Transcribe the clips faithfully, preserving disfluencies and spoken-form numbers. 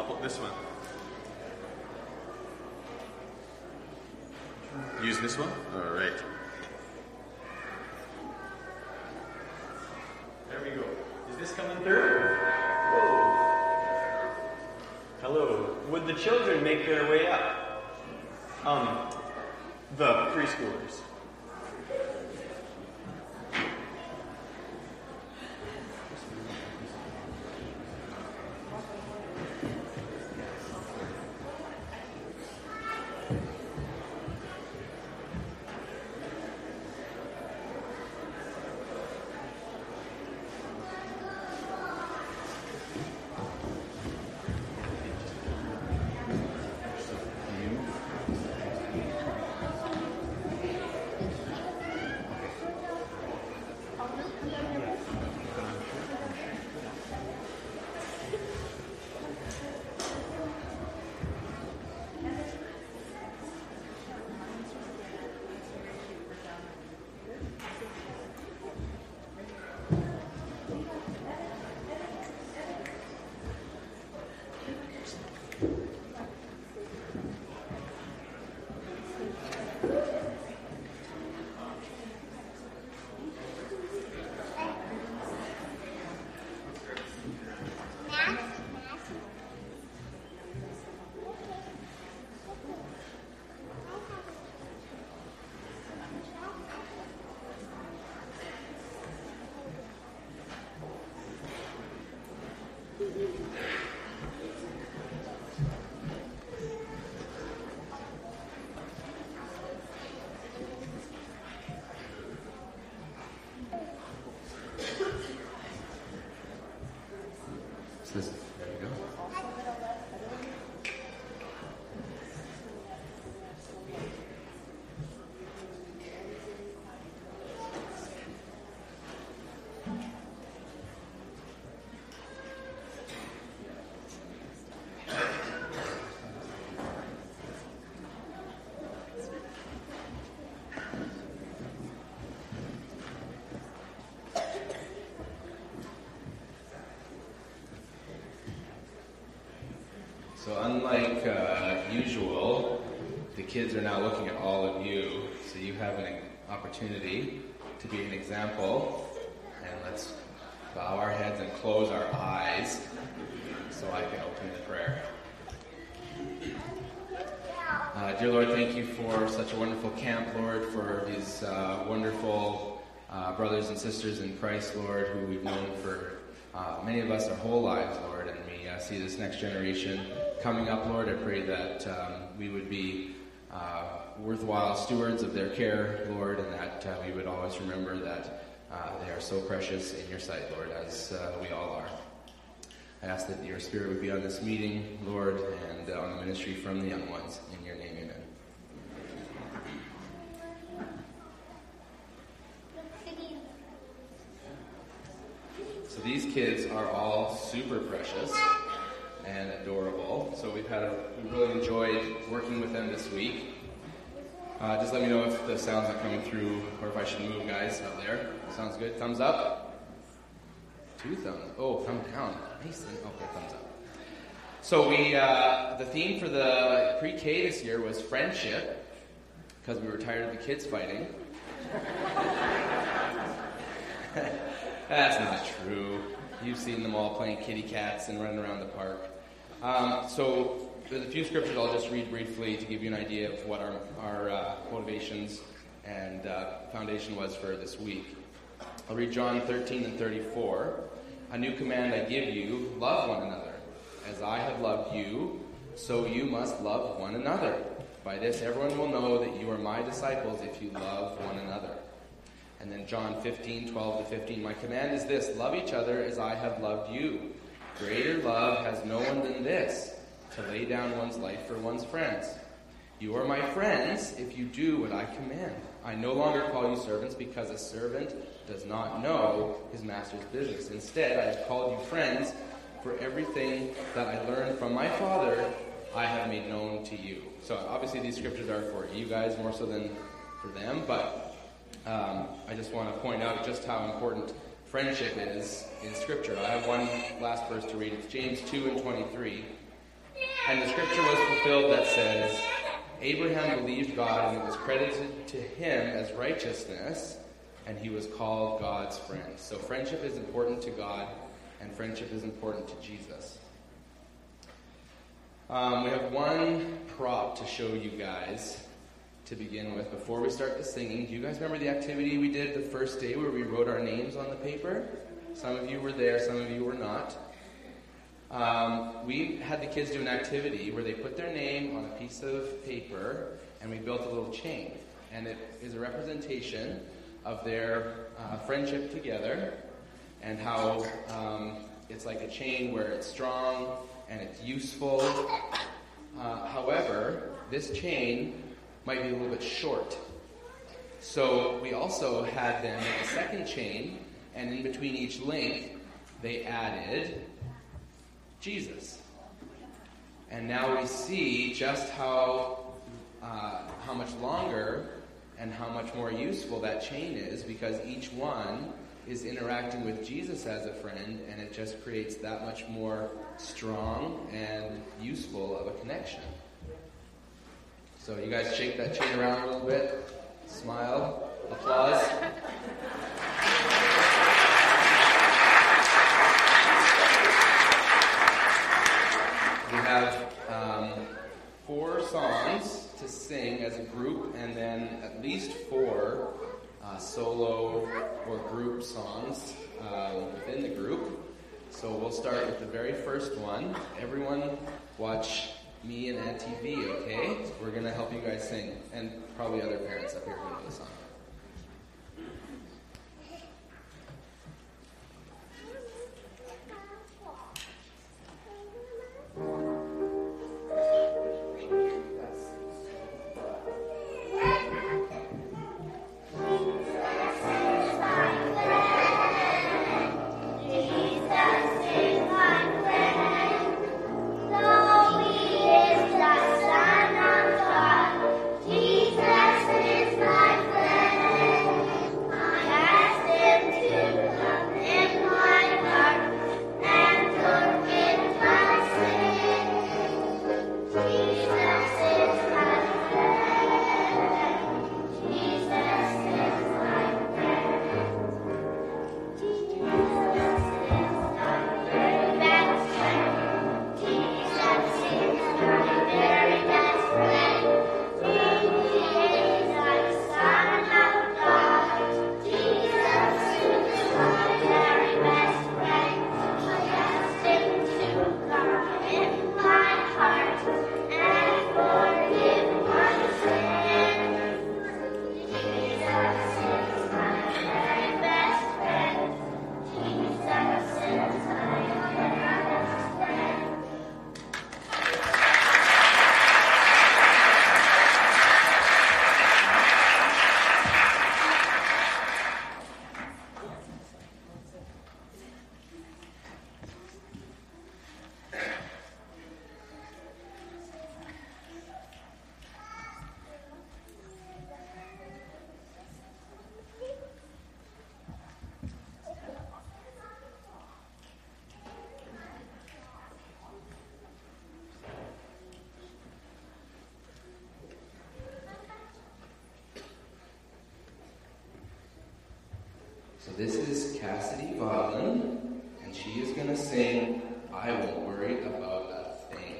put this one. Use this one? Alright. There we go. Is this coming through? Whoa. Hello. Would the children make their way up? Um, the preschoolers. This, there you go. So unlike uh, usual, the kids are now looking at all of you, so you have an opportunity to be an example. And let's bow our heads and close our eyes so I can open the prayer. Uh, dear Lord, thank you for such a wonderful camp, Lord, for these uh, wonderful uh, brothers and sisters in Christ, Lord, who we've known for uh, many of us our whole lives, Lord, and we uh, see this next generation coming up, Lord. I pray that um, we would be uh, worthwhile stewards of their care, Lord, and that uh, we would always remember that uh, they are so precious in your sight, Lord, as uh, we all are. I ask that your Spirit would be on this meeting, Lord, and uh, on the ministry from the young ones. In your name, amen. So these kids are all super precious and adorable. So we've had a, we really enjoyed working with them this week. Uh, just let me know if the sound's not coming through or if I should move, guys, out there. Sounds good. Thumbs up. Two thumbs. Oh, thumb down. Nice. Okay, thumbs up. So we, uh, the theme for the pre-K this year was friendship, because we were tired of the kids fighting. That's not true. You've seen them all playing kitty cats and running around the park. Um, so there's a few scriptures I'll just read briefly to give you an idea of what our, our uh, motivations and uh, foundation was for this week. I'll read John thirteen and thirty-four. A new command I give you, love one another. As I have loved you, so you must love one another. By this everyone will know that you are my disciples if you love one another. And then John fifteen, twelve to fifteen. My command is this, love each other as I have loved you. Greater love has no one than this, to lay down one's life for one's friends. You are my friends if you do what I command. I no longer call you servants because a servant does not know his master's business. Instead, I have called you friends, for everything that I learned from my Father, I have made known to you. So obviously these scriptures are for you guys more so than for them, but um, I just want to point out just how important friendship is in Scripture. I have one last verse to read. It's James two and twenty-three. And the scripture was fulfilled that says, Abraham believed God, and it was credited to him as righteousness, and he was called God's friend. So friendship is important to God, and friendship is important to Jesus. Um, we have one prop to show you guys to begin with before we start the singing. Do you guys remember the activity we did the first day where we wrote our names on the paper? Some of you were there, some of you were not. Um, we had the kids do an activity where they put their name on a piece of paper, and we built a little chain. And it is a representation of their uh, friendship together, and how um, it's like a chain where it's strong and it's useful. Uh, however, this chain might be a little bit short. So we also had them make a second chain, and in between each link, they added Jesus. And now we see just how uh, how much longer and how much more useful that chain is, because each one is interacting with Jesus as a friend, and it just creates that much more strong and useful of a connection. So you guys shake that chain around a little bit, smile, applause. We have um, four songs to sing as a group, and then at least four uh, solo or group songs uh, within the group. So we'll start with the very first one. Everyone watch me and Auntie V, okay? We're going to help you guys sing, and probably other parents up here who know the song. So this is Cassidy Vodlin, and she is going to sing I Won't Worry About a Thing.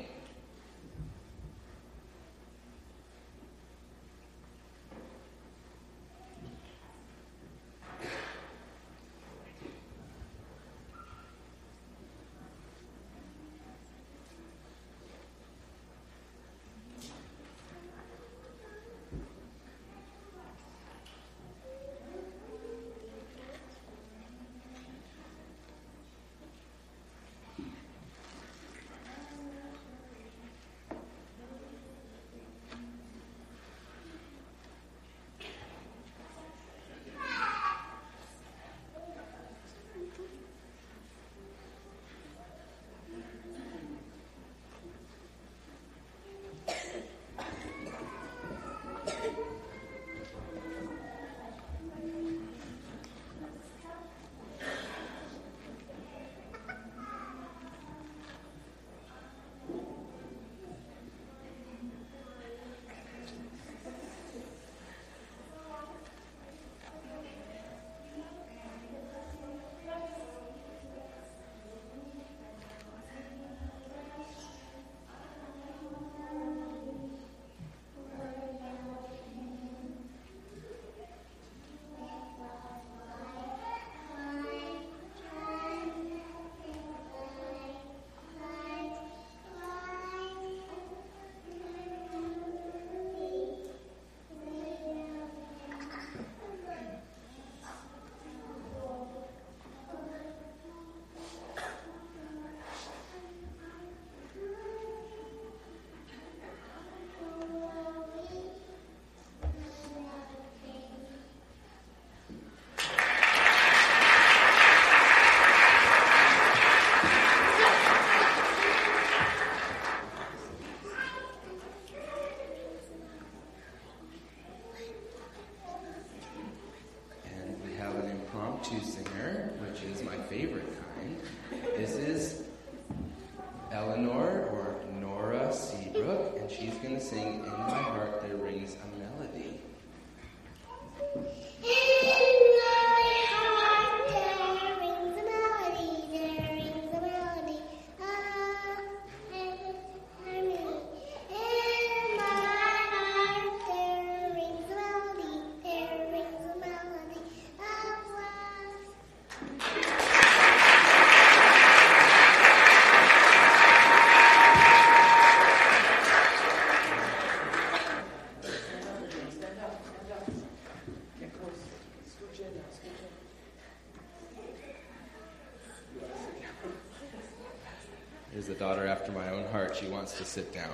Here's a daughter after my own heart. She wants to sit down.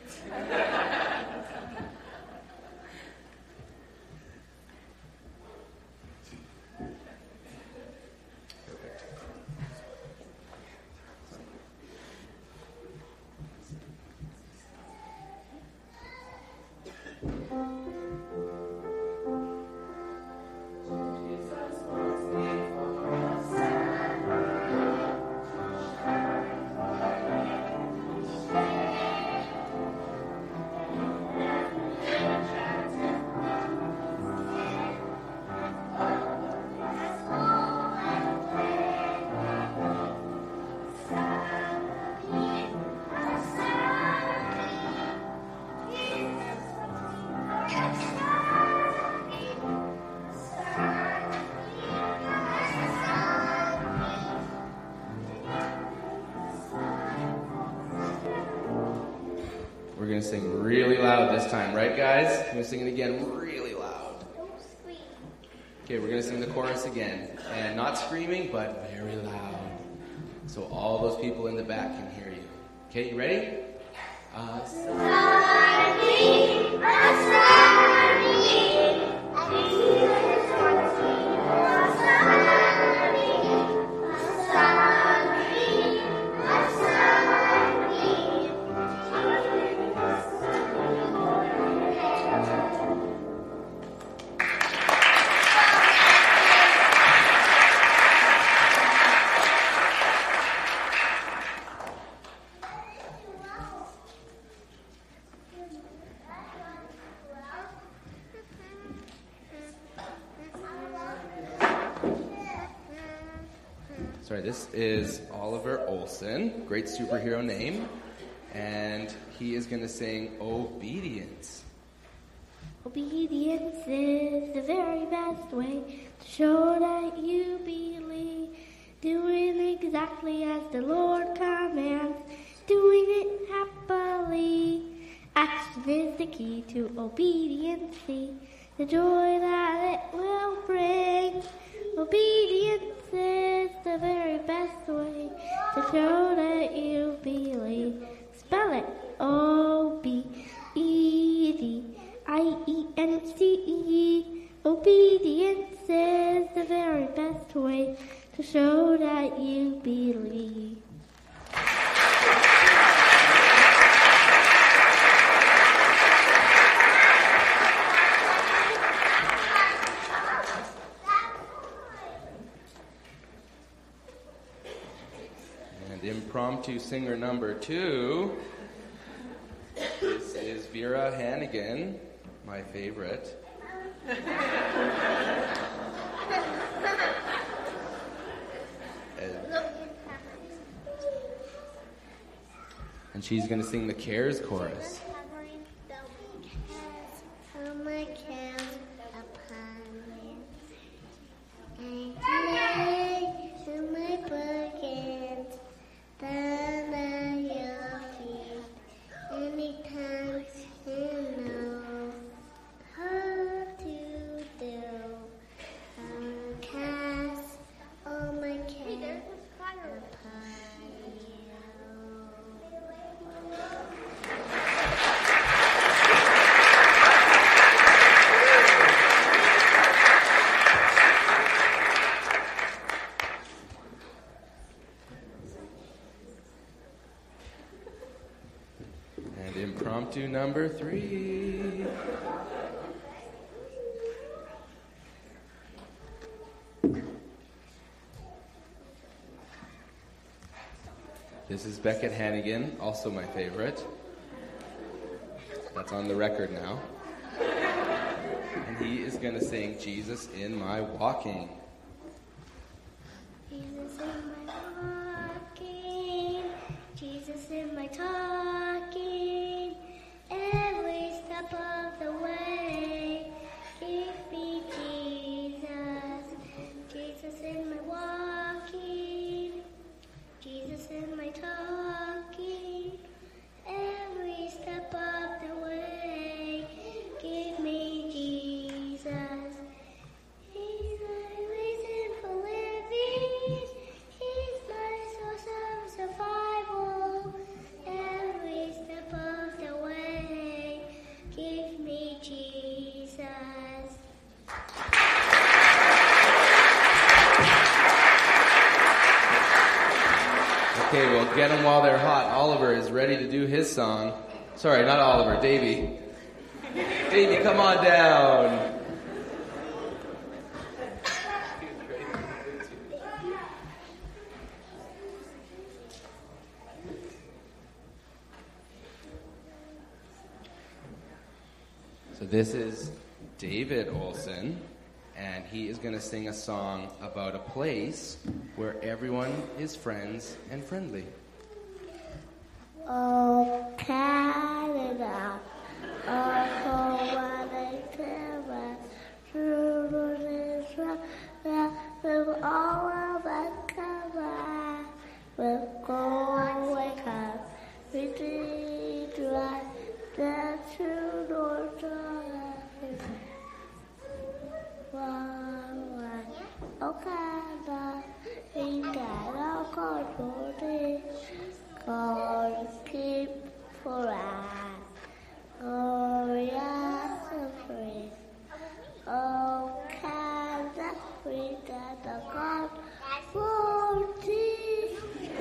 We're going to sing really loud this time, right, guys? We're going to sing it again really loud. Okay, we're going to sing the chorus again. And not screaming, but very loud. So all those people in the back can hear you. Okay, you ready? Uh, Sorry, this is Oliver Olson, great superhero name, and he is going to sing Obedience. Obedience is the very best way to show that you believe. Doing exactly as the Lord commands, doing it happily. Action is the key to obedience, the joy that it will bring. Obedience is the very best way to show that you believe. Spell it O B E D I E N C E. Obedience is the very best way to show that you believe. Impromptu singer number two. This is Vera Hannigan, my favorite. and, and she's going to sing the Cares chorus. Impromptu number three. This is Beckett Hannigan, also my favorite. That's on the record now. And he is going to sing Jesus in My Walking. Jesus in my walking, Jesus in my talking, every step of the way, give me Jesus. Jesus in my walking, Jesus in my talking, every step of the way, give me Jesus. He's my reason for living, He's my source of survival. Okay, well, get them while they're hot. Oliver is ready to do his song. Sorry, not Oliver, Davey. Davey, come on down. So this is David Olson, and he is going to sing a song about a place where everyone is friends and friendly. Oh, Canada, oh, Hawaii, Canada, through Israel, through all of the cover, we'll go wake up, we did right, the true North one, one, oh, Canada, we got all control. God keep for us. Oh, yes, free. Oh, Canada, we got the God for thee.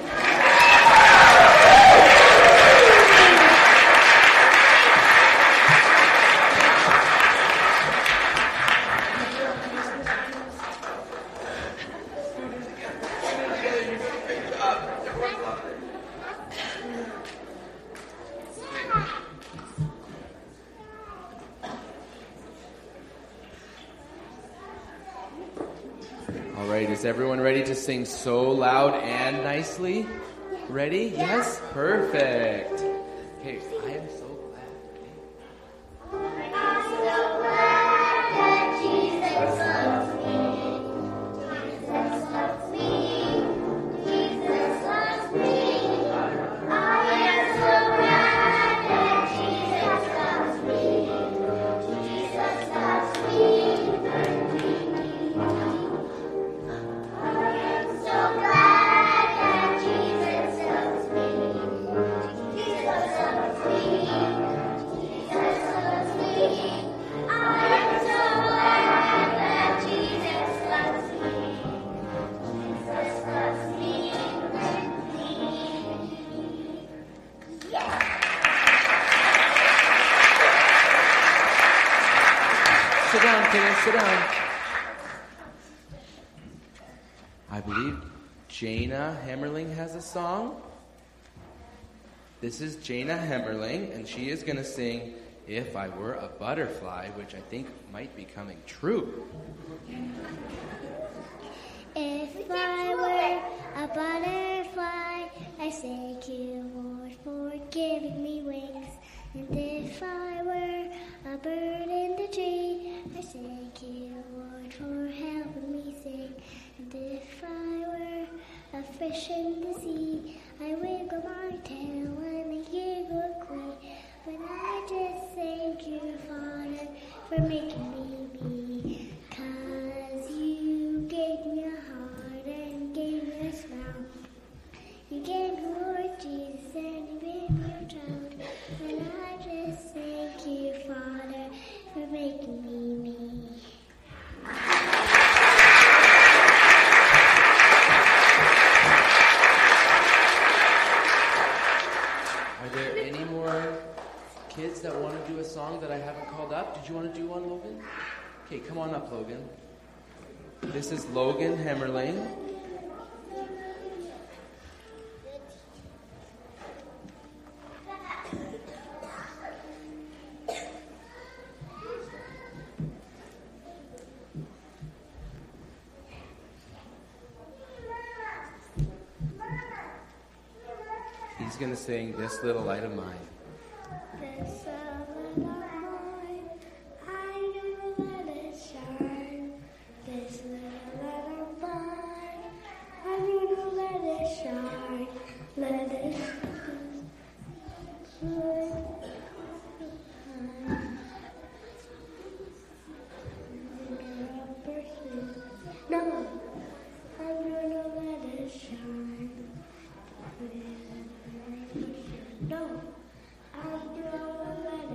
Is everyone ready to sing so loud and nicely? Ready? Yes? Perfect. Okay, I am so Sit down. I believe Jana Hemmerling has a song. This is Jana Hemmerling, and she is going to sing If I Were a Butterfly, which I think might be coming true. If I were a butterfly, I thank you, Lord, for giving me wings. And if I were a bird in the tree, I thank you, Lord, for helping me sing. And if I were a fish in the sea, I wiggle my tail and I giggle glee. But I just thank you, Father, for making me me. 'Cause you gave me a heart and gave me a smile. You gave me Lord Jesus and you gave me your child. And I just thank you, Father, for making me me. Are there any more kids that want to do a song that I haven't called up? Did you want to do one, Logan? Okay, come on up, Logan. This is Logan Hemmerling. He's going to sing This Little Light of Mine. This little light, I know let it shine. This little light of mine, I know let it shine. Let it shine. No, I know let it shine. No, I'm gonna let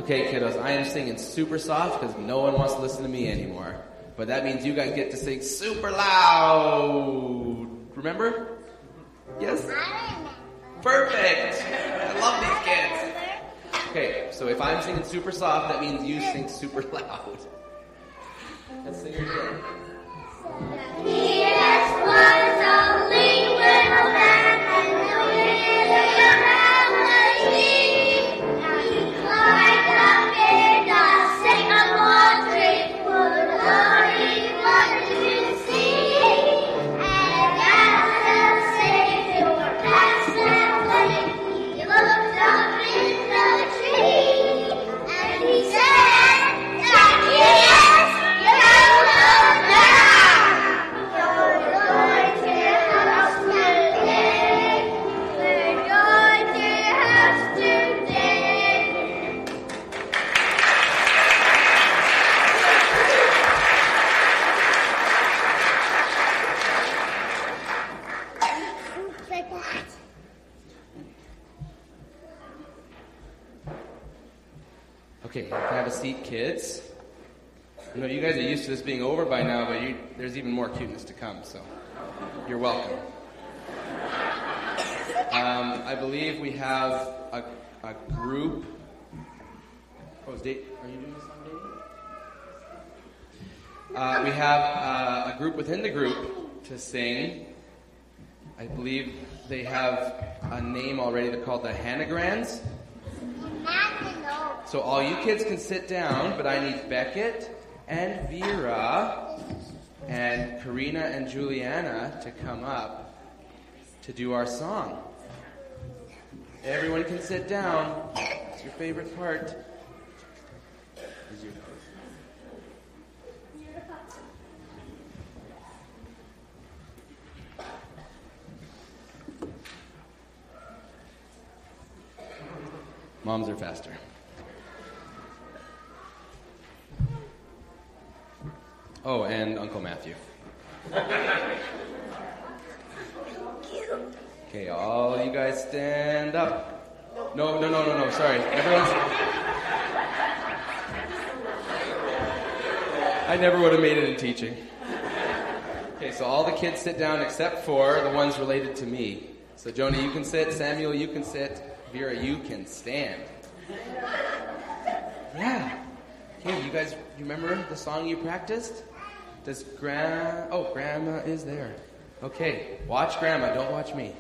Okay, kiddos, I am singing super soft because no one wants to listen to me anymore. But that means you guys get to sing super loud. Remember? Yes? Perfect! I love these kids. Okay, so if I'm singing super soft, that means you sing super loud. Let's sing it again. Yes, was only little man and the melody. He climbed up in a sycamore tree, for the Lord he wanted to see. And as the Savior passed that way, he looked up in the tree, and he said, Zacchaeus, get out now! You're going to house today. We're going to house today. Like that. Okay, you can have a seat, kids. You know, you guys are used to this being over by now, but you, there's even more cuteness to come, so you're welcome. Um, I believe we have a, a group. Oh, is Dave, are you doing this song, Dave? Uh, we have uh, a group within the group to sing. I believe they have a name already. They're called the Hanagrands. So all you kids can sit down, but I need Beckett and Vera and Karina and Juliana to come up to do our song. Everyone can sit down. It's your favorite part. Is your- Moms are faster. Oh, and Uncle Matthew. Okay, all you guys stand up. No, no, no, no, no, sorry. Everyone's... I never would have made it in teaching. Okay, so all the kids sit down except for the ones related to me. So Jonah, you can sit. Samuel, you can sit. Vera, you can stand. Yeah. Okay, you guys remember the song you practiced? Does Grandma... Oh, Grandma is there. Okay, watch Grandma, don't watch me.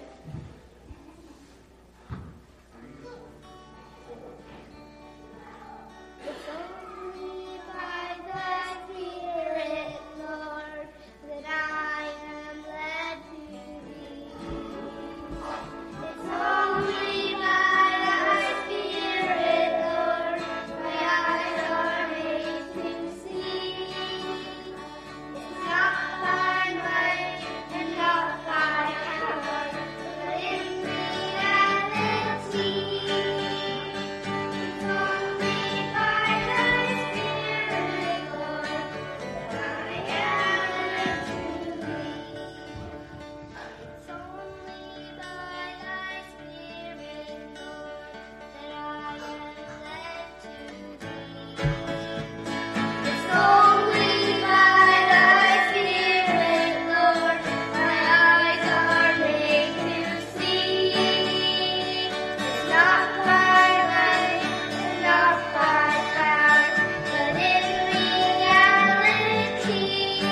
It's only by the Spirit, Lord, that I am led to thee. It's only by thy Spirit, Lord, my eyes are made to see. It's not by might and not by power, but in reality. It's only by thy Spirit, Lord, that I am led to thee. It's only by thy Spirit, Lord, that I am led to thee. It's only by thy Spirit, Lord, my eyes are made to see. It's not by might and not by power, but in reality.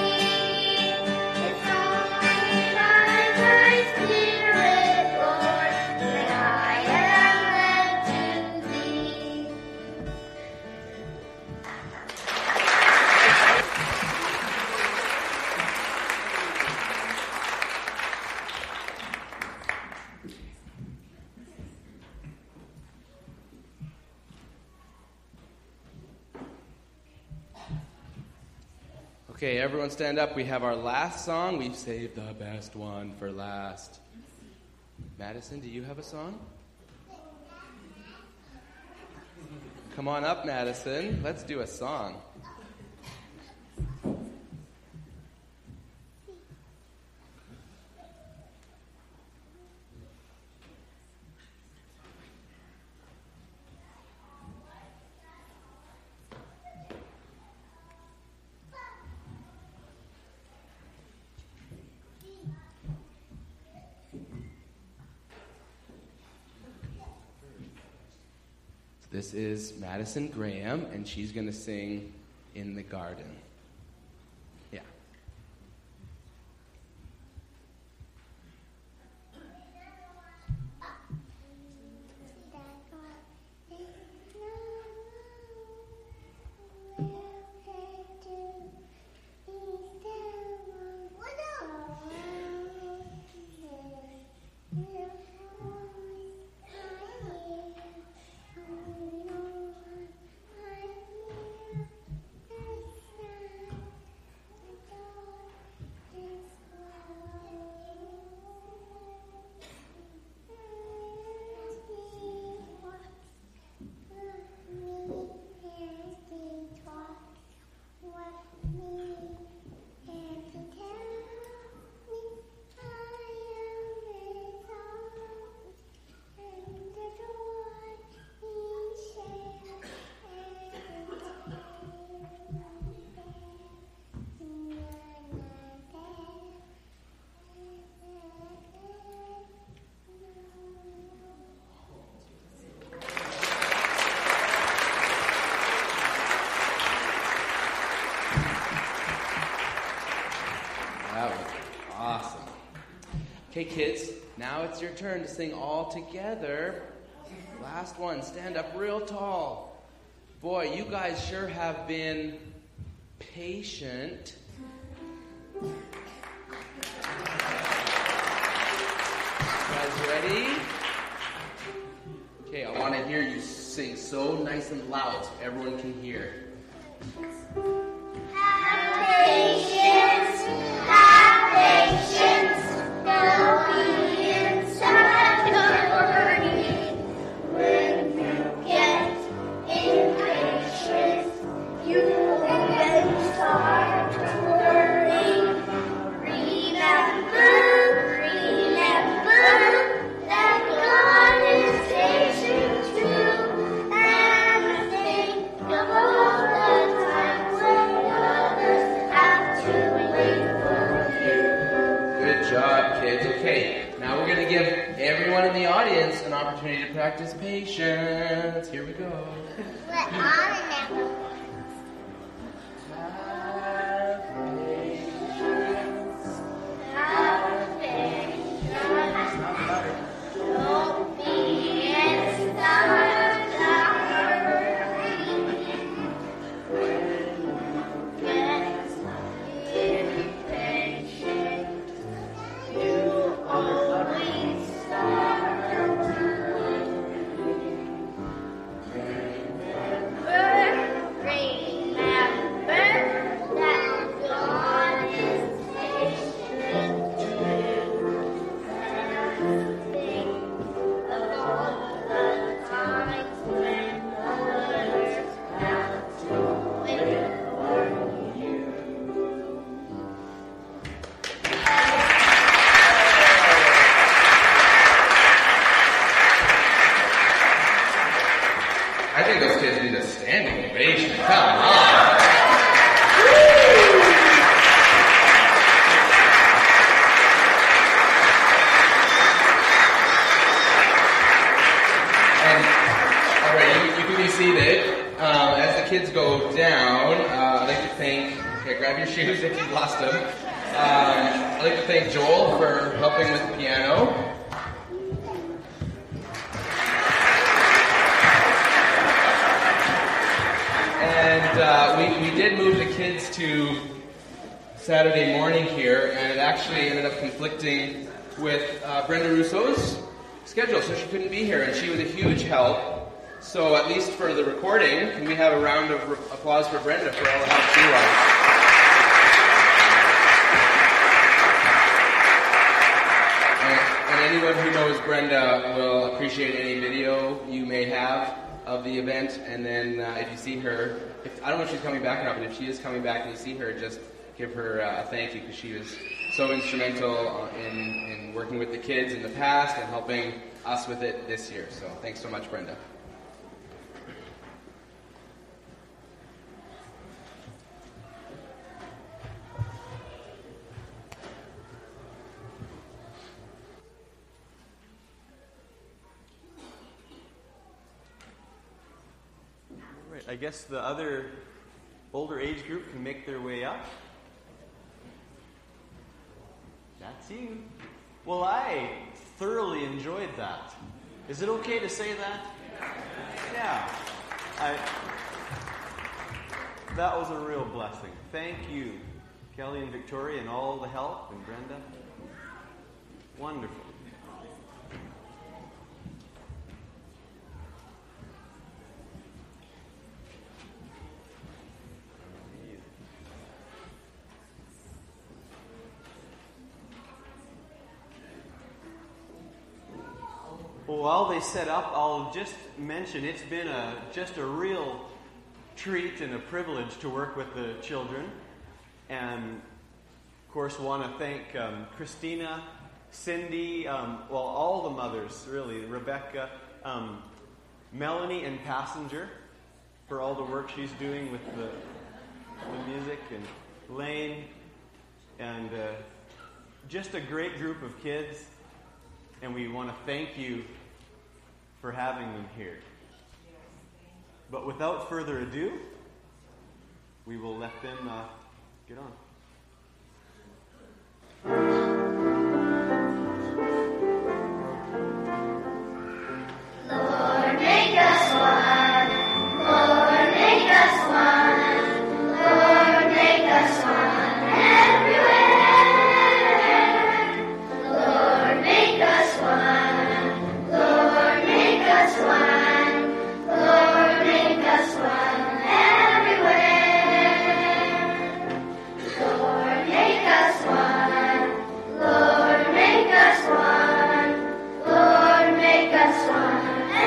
It's only by thy Spirit, Lord, that I am led to thee. Okay, everyone stand up. We have our last song. We've saved the best one for last. Madison, do you have a song? Come on up, Madison. Let's do a song. This is Madison Graham, and she's going to sing In the Garden. Yeah. Okay, kids, now it's your turn to sing all together. Last one, stand up real tall. Boy, you guys sure have been patient. You guys ready? Okay, I want to hear you sing so nice and loud so everyone can hear. Have patience, have patience. Don't be in such a hurry. When you get impatient, you will then start worrying. Remember, remember that God is patient too, and think of all the times when others have to wait for you. Good job, kids. Okay, now we're going to give everyone in the audience an opportunity to practice patience. Here we go. Let on and never. Have patience. Have patience. Don't be in such a hurry. Get impatient. You always start worrying. Remember, remember that God is patient too. And think of all the times when others have to wait for you. I think those kids need a standing ovation. Come on. And, all right, you, you can be seated. Um, as the kids go down, uh, I'd like to thank, okay, grab your shoes if you've lost them. Um, I'd like to thank Joel for helping with the piano. And uh, we, we did move the kids to Saturday morning here, and it actually ended up conflicting with uh, Brenda Russo's schedule, so she couldn't be here, and she was a huge help. So at least for the recording, can we have a round of re- applause for Brenda for all the help she was. And, and anyone who knows Brenda will appreciate any video you may have of the event, and then uh, if you see her, if, I don't know if she's coming back or not, but if she is coming back and you see her, just give her uh, a thank you, because she was so instrumental in, in working with the kids in the past and helping us with it this year. So thanks so much, Brenda. I guess the other older age group can make their way up. That's you. Well, I thoroughly enjoyed that. Is it okay to say that? Yeah. I, that was a real blessing. Thank you, Kelly and Victoria, and all the help, and Brenda. Wonderful. Well, while they set up, I'll just mention it's been a just a real treat and a privilege to work with the children. And, of course, want to thank um, Christina, Cindy, um, well, all the mothers, really, Rebecca, um, Melanie, and Passenger for all the work she's doing with the, the music, and Lane, and uh, just a great group of kids. And we want to thank you for having them here. But without further ado, we will let them uh, get on. Lord, make us one. Lord, make us one. Lord, make us one everywhere. Lord, make us one. Lord, make us one. Lord, make us one everywhere. Lord, make us one. Lord, make us one. Lord, make us one.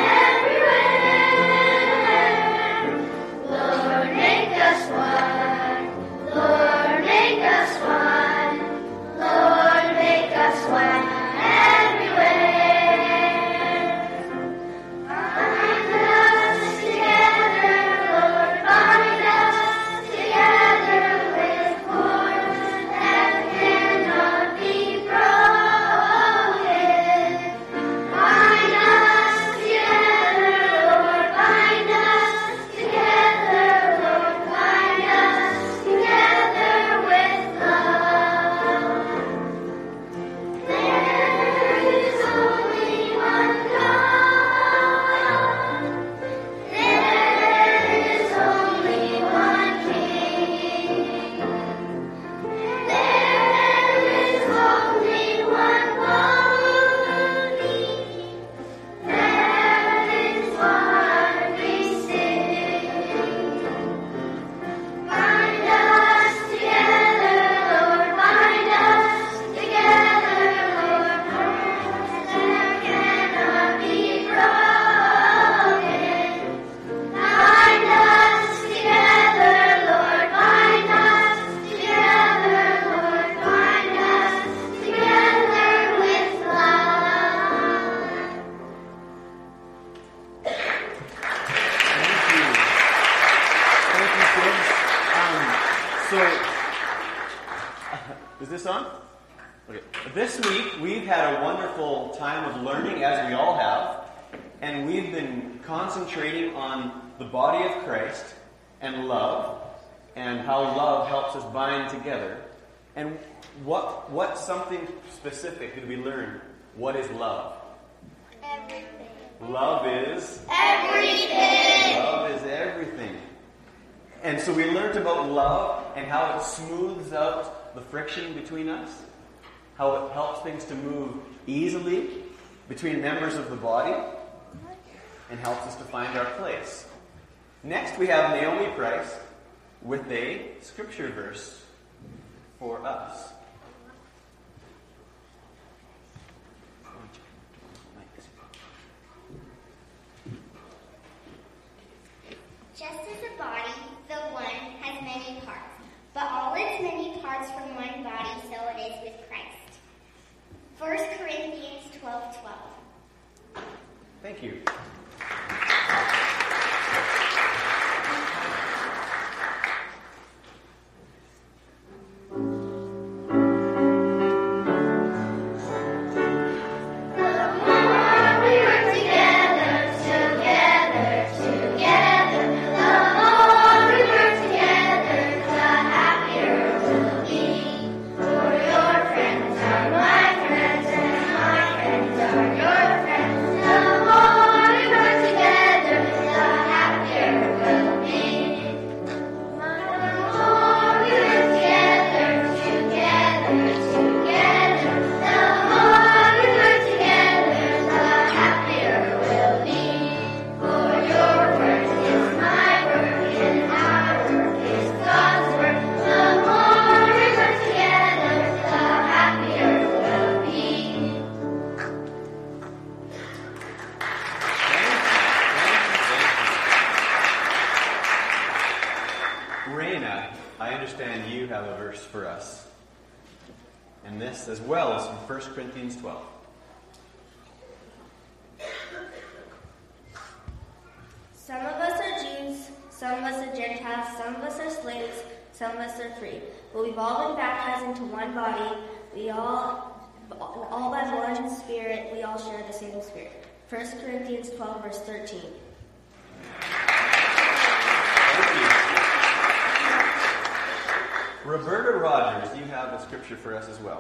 Is this on? Okay. This week, we've had a wonderful time of learning, as we all have, and we've been concentrating on the body of Christ and love, and how love helps us bind together. And what what something specific did we learn? What is love? Everything. Love is? Everything. Love is everything. And so we learned about love and how it smooths out the friction between us, how it helps things to move easily between members of the body, and helps us to find our place. Next we have Naomi Price with a scripture verse for us. Just as a body, though one, has many parts, but all its many parts from one body, so it is with Christ. First Corinthians twelve twelve. Thank you. The more we work together, together, together, the understand you have a verse for us. And this as well is from First Corinthians twelve. Some of us are Jews, some of us are Gentiles, some of us are slaves, some of us are free. But we've all been baptized into one body. We all, all by one Spirit, we all share the same Spirit. First Corinthians twelve, verse thirteen. Roberta Rogers, you have a scripture for us as well.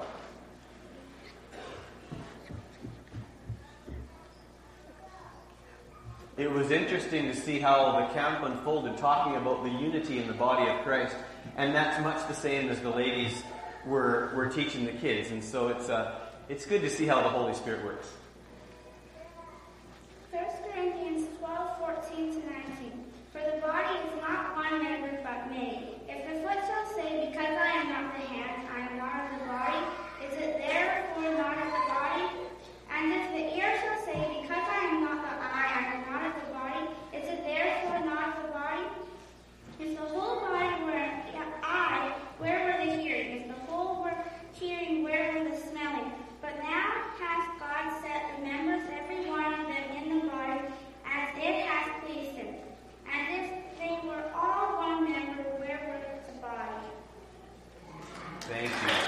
It was interesting to see how the camp unfolded, talking about the unity in the body of Christ, and that's much the same as the ladies were were teaching the kids, and so it's uh, it's good to see how the Holy Spirit works. First Corinthians twelve, fourteen to nineteen. For the body is not one member but many. If the foot shall say, because I am not the hand, I am not of the body, is it therefore not of the body? And if the ear shall say, because I am not the eye, I am not of the body, is it therefore not of the body? If the whole body were an eye, where were the hearing? If the whole were hearing, where were the smelling? But now hath God set the members, every one of them, in the body, as it hath pleased him. And if they were all one member, where were the body? Thank you.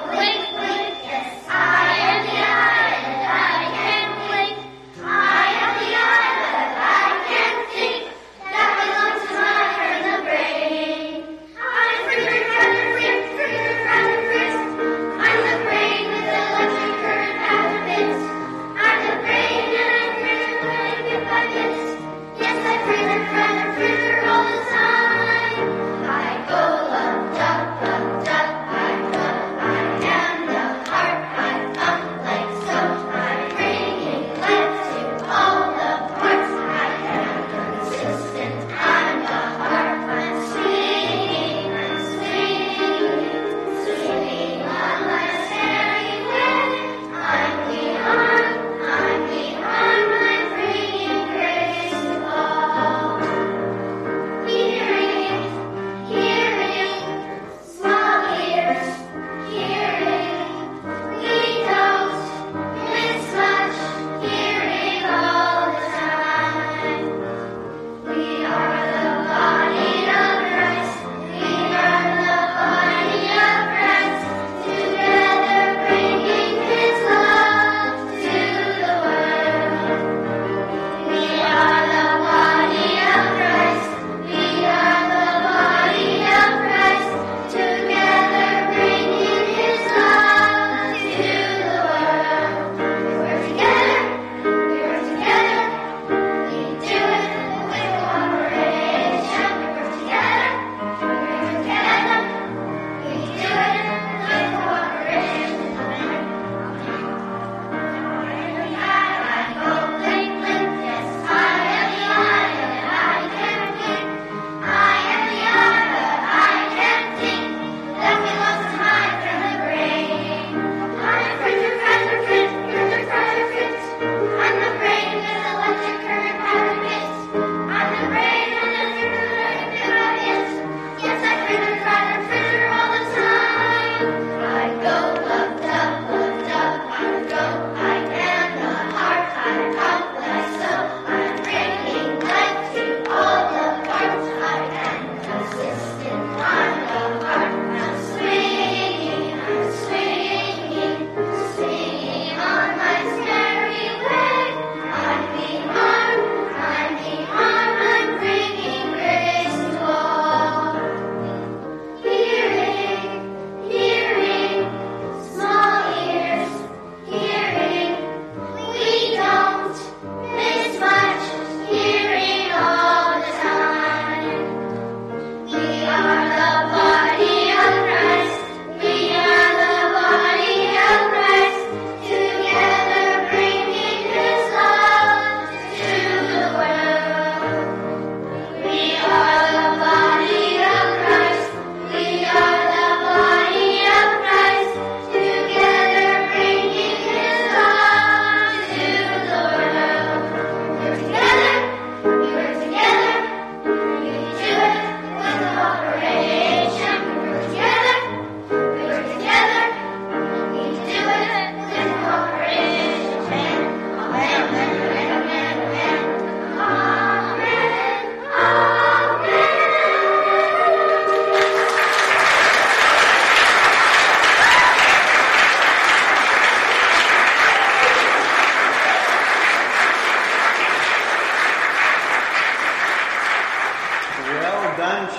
I am the eye, and I can blink. I am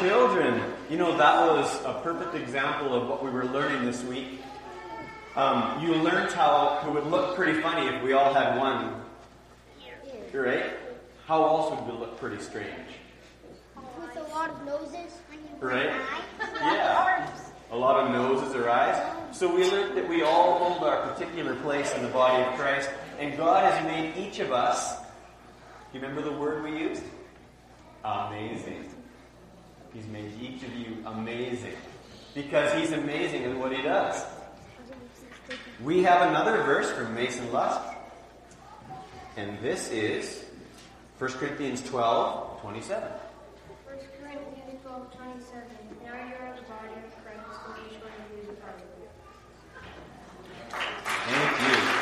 children. You know, that was a perfect example of what we were learning this week. Um, you learned how it would look pretty funny if we all had one. Right? How else would it look pretty strange? With a lot of noses. Right? Yeah. A lot of noses or eyes. So we learned that we all hold our particular place in the body of Christ. And God has made each of us, you remember the word we used? Amazing. He's made each of you amazing. Because He's amazing in what He does. We have another verse from Mason Lusk. And this is First Corinthians twelve twenty-seven. First Corinthians twelve twenty-seven. Now you are the body of Christ, and each one of you is a part of it. Thank you.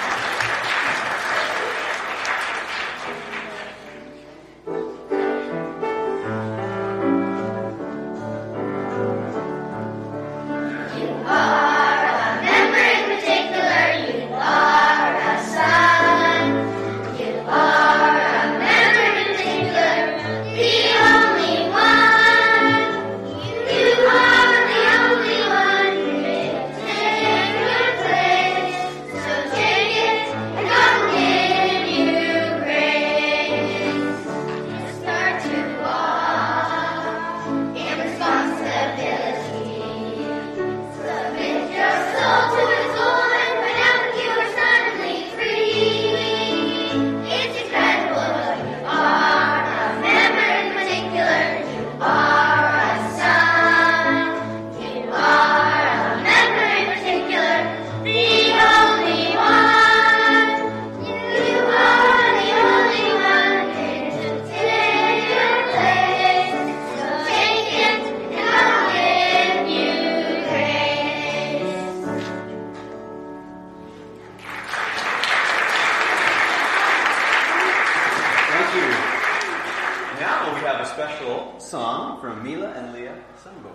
Song from Mila and Leah Sumbo.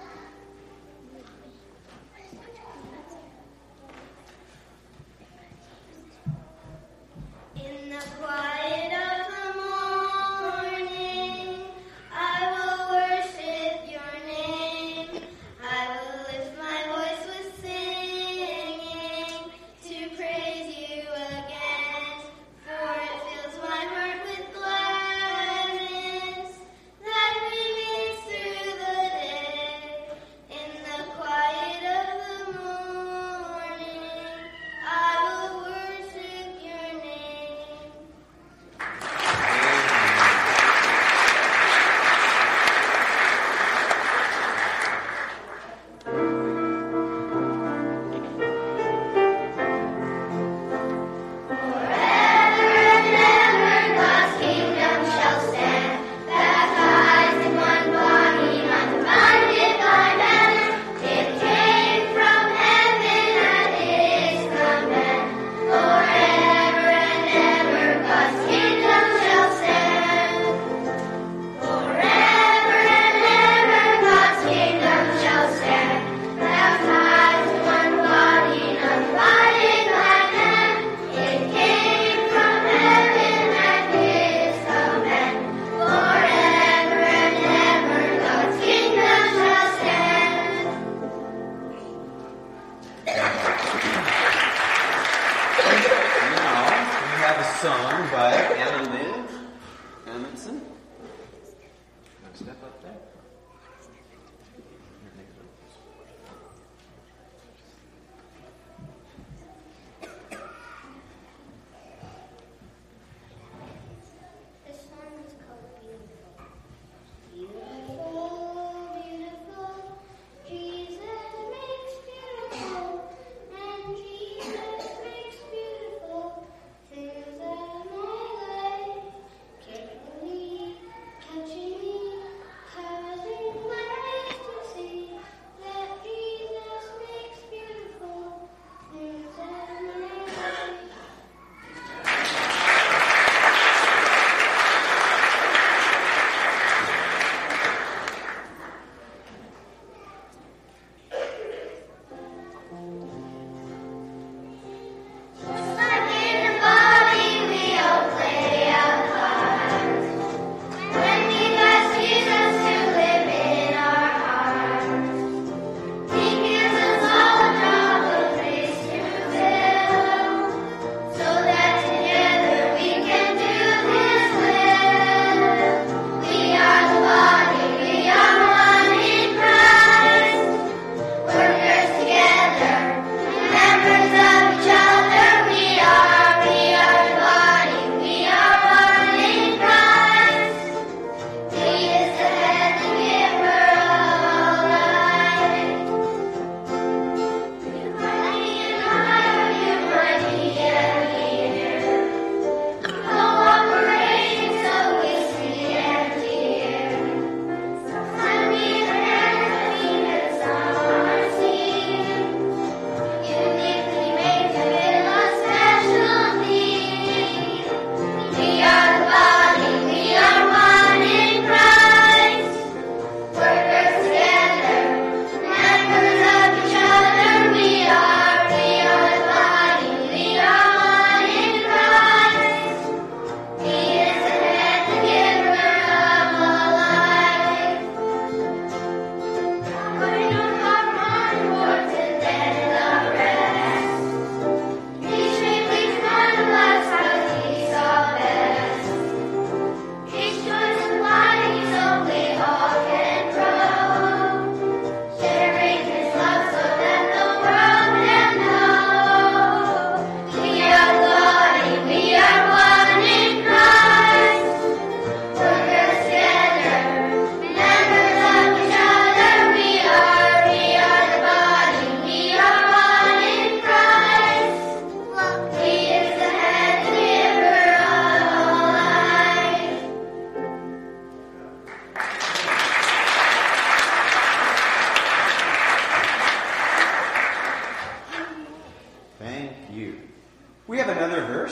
In the quiet of the morning, I will worship your name. I will lift my voice with singing to praise you again. For it fills my heart with gladness that remains through the day.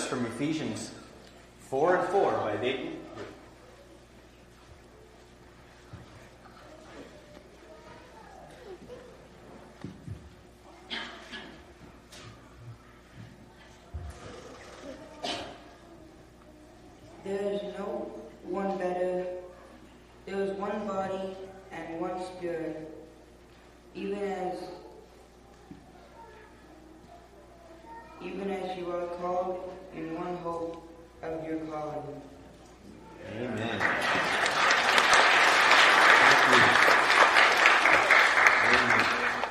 from Ephesians four and four by Dayton. There is no one better. There is one body and one spirit, even as even as you are called in one hope of your calling. Amen. Thank you. Amen.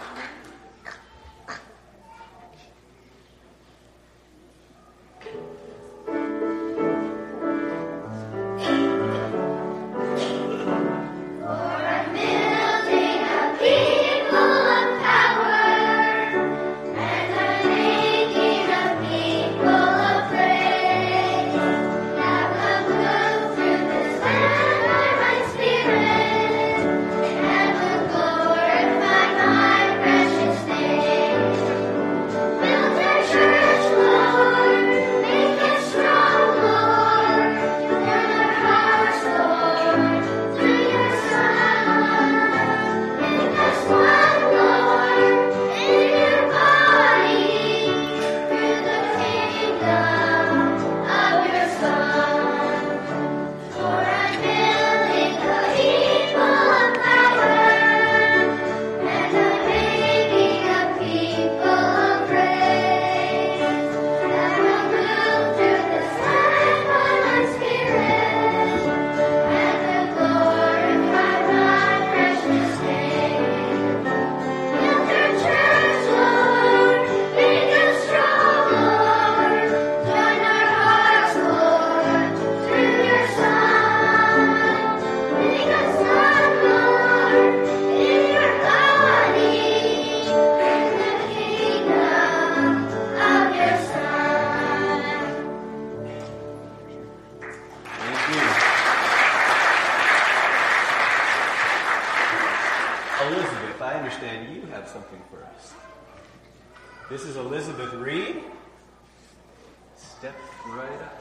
Elizabeth, I understand you have something for us. This is Elizabeth Reed. Step right up.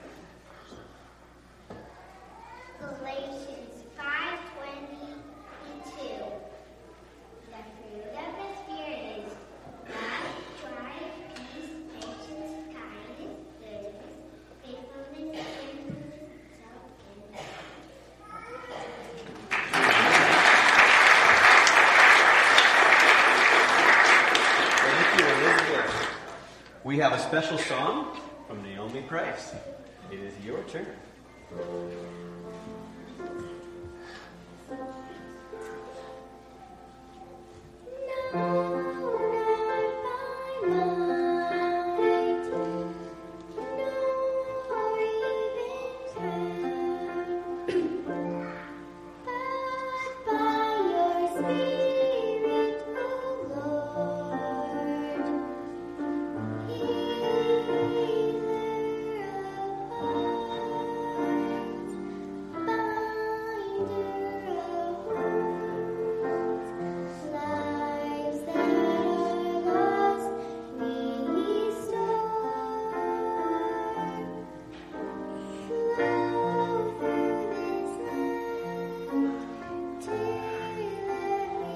Galatians five twenty-two. The fruit of the Spirit is love, joy, peace, patience, kindness, goodness, faithfulness, gentleness, self-control. Thank you, Elizabeth. We have a special song from Naomi Price. It is your turn. Till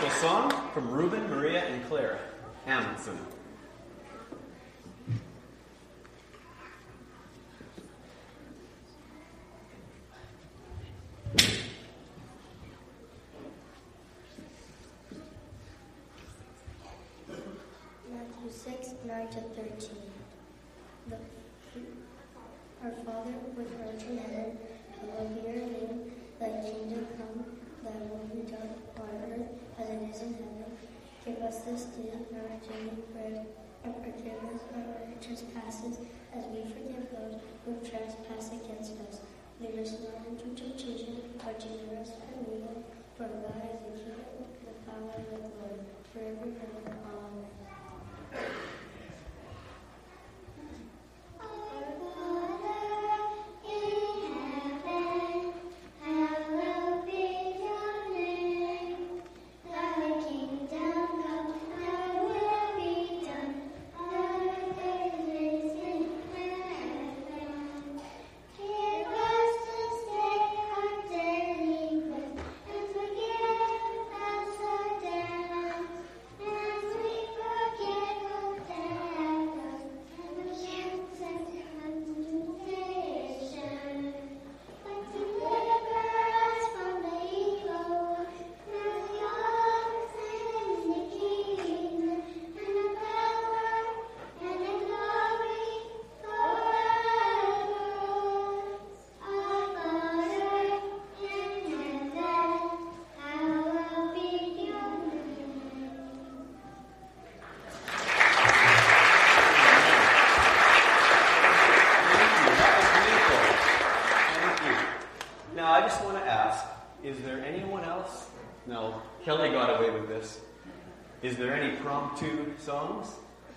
special song from Reuben, Maria, and Claire Amundsen. Matthew six, nine to thirteen. The, our Father, which art in heaven, hallowed be your name. Thy kingdom come, thy will be done on earth as it is in heaven. Give us this day our daily bread, and forgive us our trespasses, as we forgive those who trespass against us. Lead us not into temptation, but deliver us from evil. For thine is the kingdom, the power, and the glory, forever and ever. Amen. Is there any promptu songs?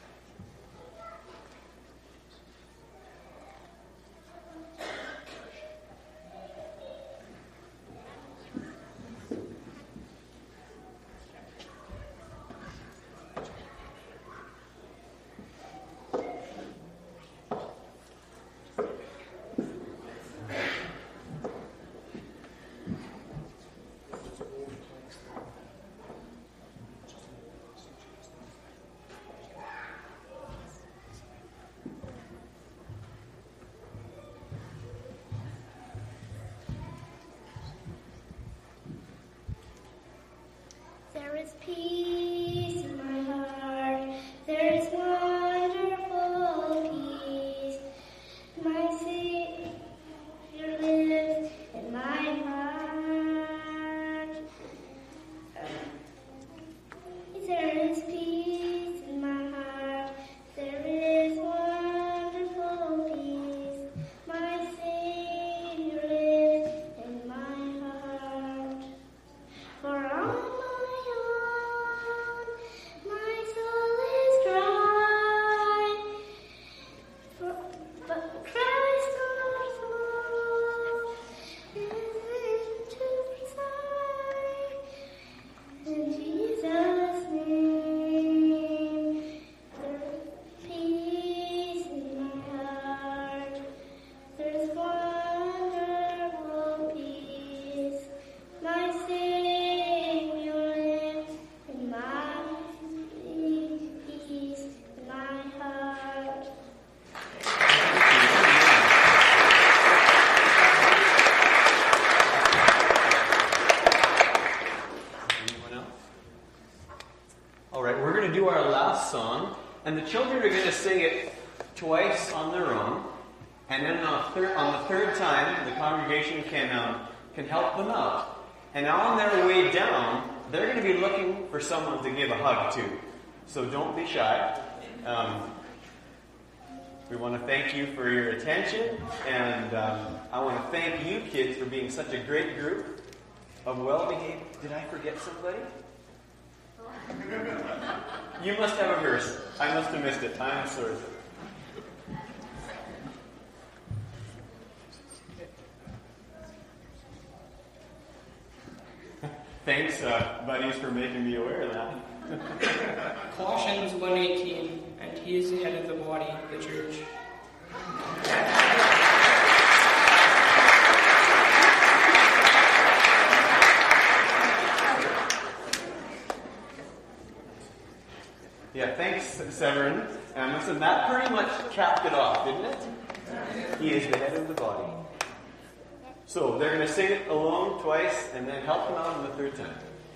There is peace in my heart. There is wonderful peace. My Savior lives in my heart. There is peace in my heart. There is wonderful peace. My Savior lives in my heart. For all song, and the children are going to sing it twice on their own, and then on, a thir- on the third time, the congregation can um, can help them out. And on their way down, they're going to be looking for someone to give a hug to. So don't be shy. Um, we want to thank you for your attention, and um, I want to thank you kids for being such a great group of well-behaved. Did I forget somebody? You must have a verse. I must have missed it. I'm sorry. Thanks, uh, buddies, for making me aware of that. Colossians one eighteen, and he is the head of the body, the church. Severn Amundsen. That pretty much capped it off, didn't it? He is the head of the body. So they're going to sing it alone twice and then help him out on the third time.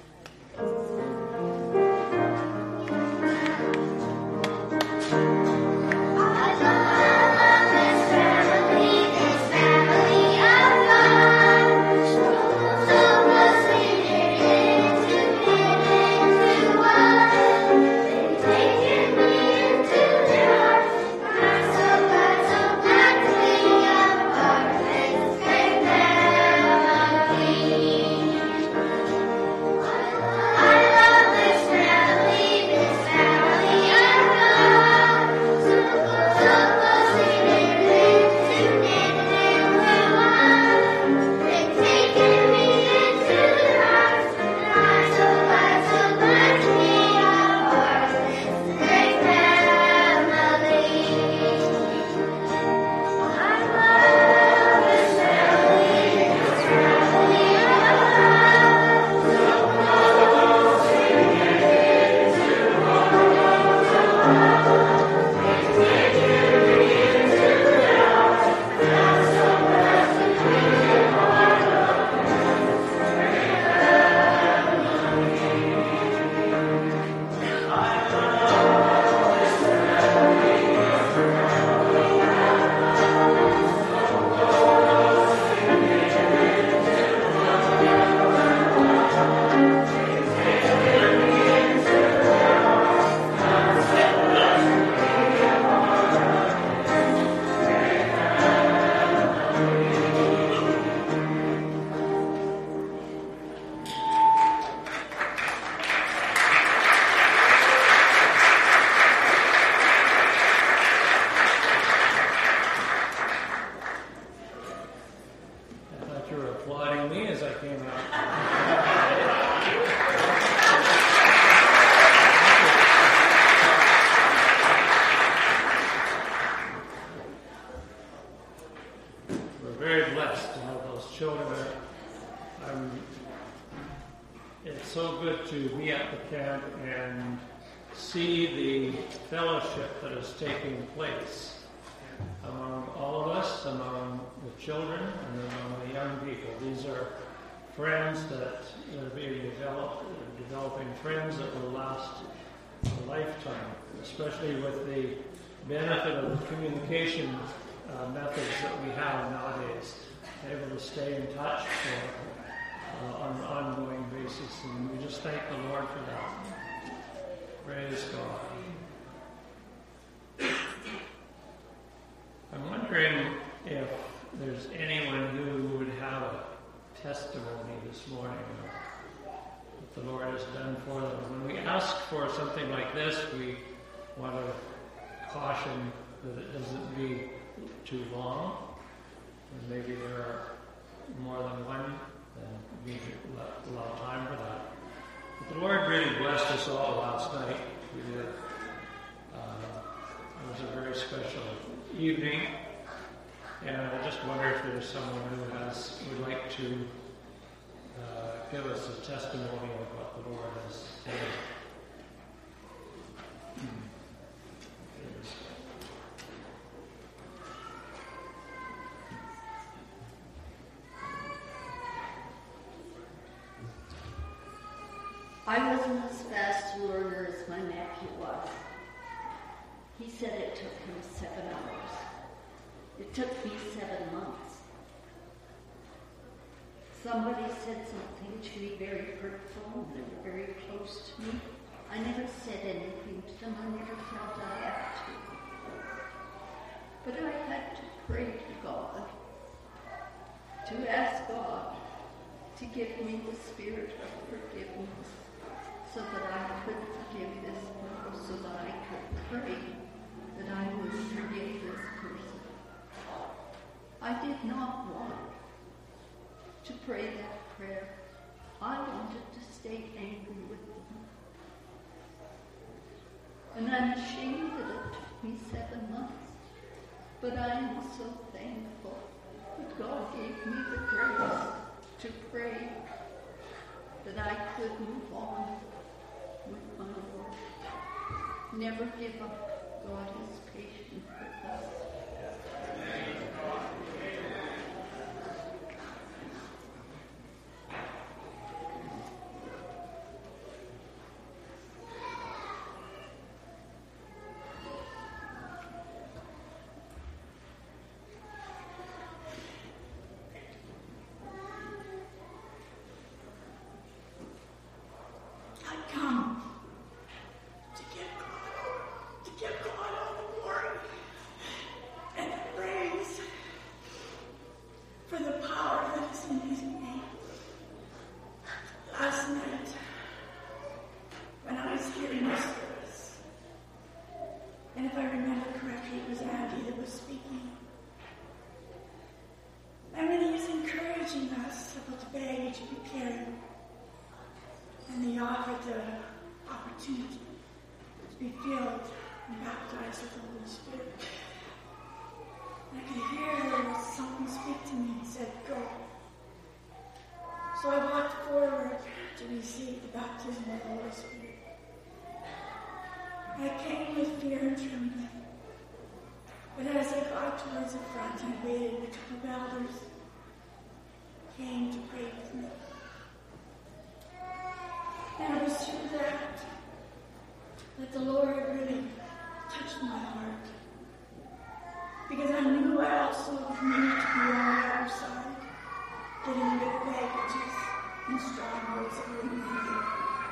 Especially with the benefit of the communication uh, methods that we have nowadays, able to stay in touch for, uh, on an ongoing basis, and we just thank the Lord for that. Praise God. I'm wondering if there's anyone who would have a testimony this morning of what the Lord has done for them. When we ask for something like this, we want to caution that it doesn't be too long, and maybe there are more than one, then we should allow time for that. But the Lord really blessed us all last night. We did. Uh, it was a very special evening, and I just wonder if there's someone who has would like to uh, give us a testimony of what the Lord has said. I wasn't as fast a learner as my nephew was. He said it took him seven hours. It took me seven months. Somebody said something to me very hurtful, and they were very close to me. I never said anything to them. I never felt I had to. But I had to pray to God, to ask God to give me the spirit of forgiveness, so that I could forgive this person, so that I could pray that I would forgive this person. I did not want to pray that prayer. I wanted to stay angry with them. And I'm ashamed that it took me seven months, but I am so thankful that God gave me the grace to pray that I could move on with my Lord. Never give up. God is patient with us. So I walked forward to receive the baptism of the Holy Spirit. I came with fear and trembling. But as I got towards the front and waited, a couple of elders came to pray with me. And it was through that that the Lord really touched my heart. Because I knew I also needed to be on the other side, getting rid of baggages and strongholds that were in my head.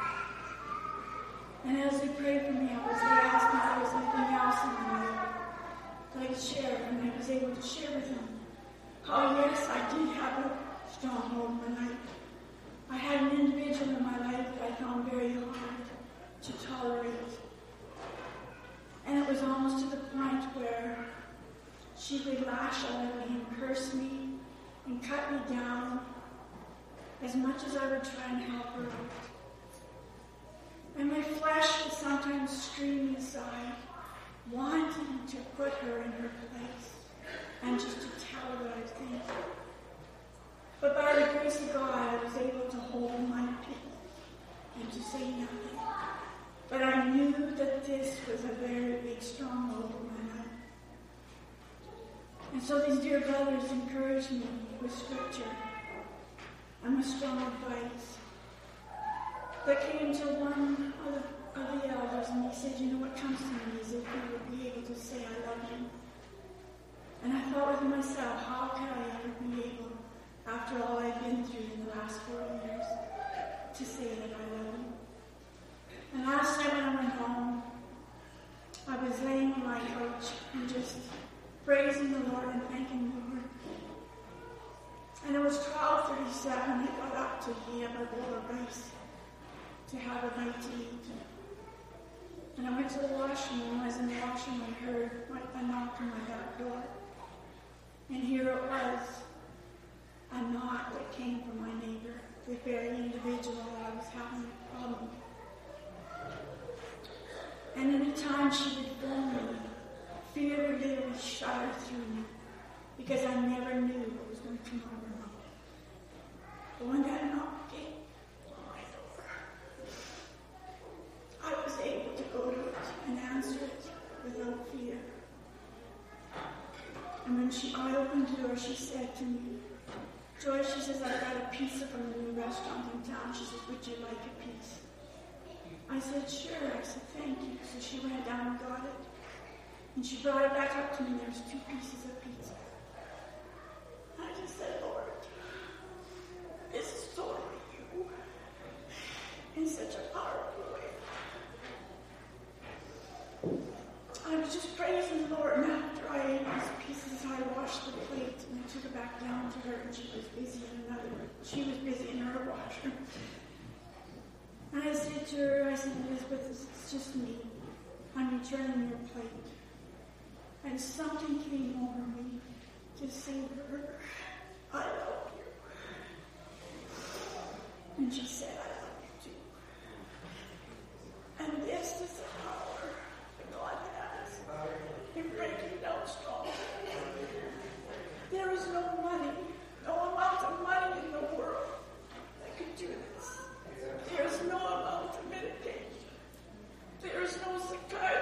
And as they prayed for me, I was, they asked me if there was anything else in my life that I could share, and I was able to share with them how, yes, I did have a stronghold in my life. I had an individual in my life that I found very hard to tolerate. And it was almost to the point where she would lash out at me and curse me and cut me down as much as I would try and help her out. And my flesh would sometimes scream inside, wanting to put her in her place and just to tell her what I was thinking. But by the grace of God, I was able to hold my peace and to say nothing. But I knew that this was a very big stronghold in my life. And so these dear brothers encouraged me with scripture and with strong advice. They came to one of the, of the elders and he said, you know, what comes to me is if we would be able to say, I love you. And I thought with myself, how could I ever be able, after all I've been through in the last four years, to say that I love you? And last night when I went home, I was laying on my couch and just praising the Lord and thanking the Lord. And it was twelve thirty-seven. I got up to have a bowl of rice to have a bite to eat. And I went to the washroom, and when I was in the washroom, I heard a knock on my back door. And here it was, a knock that came from my neighbor, the very individual I was having a problem with. And any time she would phone me, fear would literally shudder through me, because I never knew what was going to come out of her mouth. But when that knock came on my door, I was able to go to it and answer it without fear. And when she, I opened the door, she said to me, Joy, she says, I got a pizza from a new restaurant in town. She says, would you like a piece? I said, sure. I said, thank you. So she went down and got it. And she brought it back up to me. There was two pieces of pizza. I just said, Lord, this is totally you. In such a powerful way. I was just praising the Lord, and after I ate these pieces, I washed the plate and I took it back down to her, and she was busy in another. She was busy in her washroom. And I said to her, I said, Elizabeth, it's just me. I'm returning your plate. And something came over me to say to her, I love you. And she said, I love you too. And this is the power that God has in breaking down strongholds. There is no money, no amount of money in the world that could do this. There is no amount of medication. There is no psychiatrist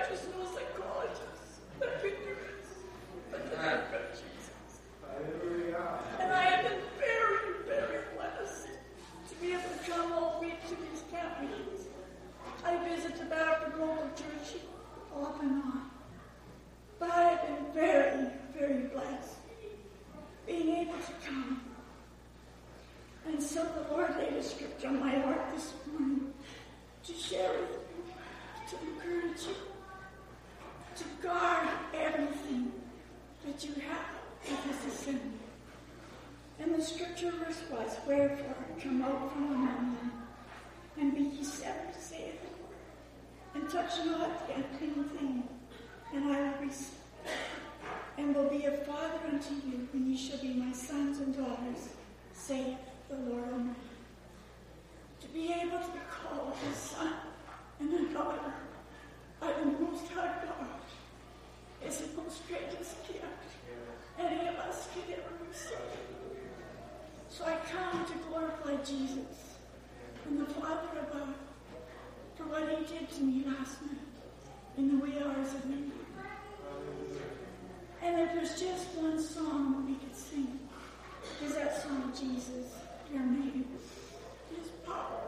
able to come. And so the Lord laid a scripture on my heart this morning to share with you, to encourage you, to guard everything that you have with this assembly. And the scripture verse was, "Wherefore come out from among them, and be ye separate, saith the Lord, and touch not the unclean thing, and I will receive, and will be a father unto you, and ye shall be my sons and daughters, saith the Lord Almighty." To be able to be called a son and a daughter by the Most High God is the most greatest gift any of us could ever receive. So I come to glorify Jesus and the Father above for what he did to me last night in the wee hours of midnight. And if there's just one song that we could sing, is that song, "Jesus, your name is power."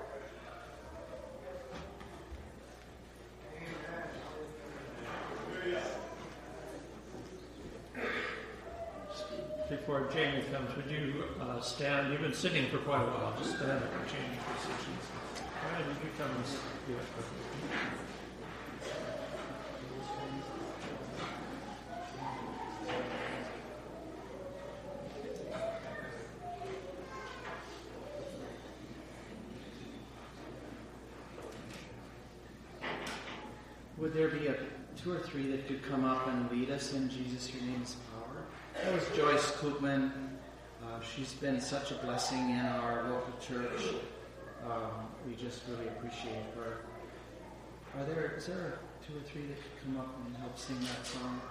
Before Jamie comes, would you uh, stand? You've been sitting for quite a while. Just stand up and change positions. All right, would you come and do it quickly? Would there be a two or three that could come up and lead us in Jesus, your name is power? That was Joyce Koopman. Uh, she's been such a blessing in our local church. Um, we just really appreciate her. Are there, is there two or three that could come up and help sing that song?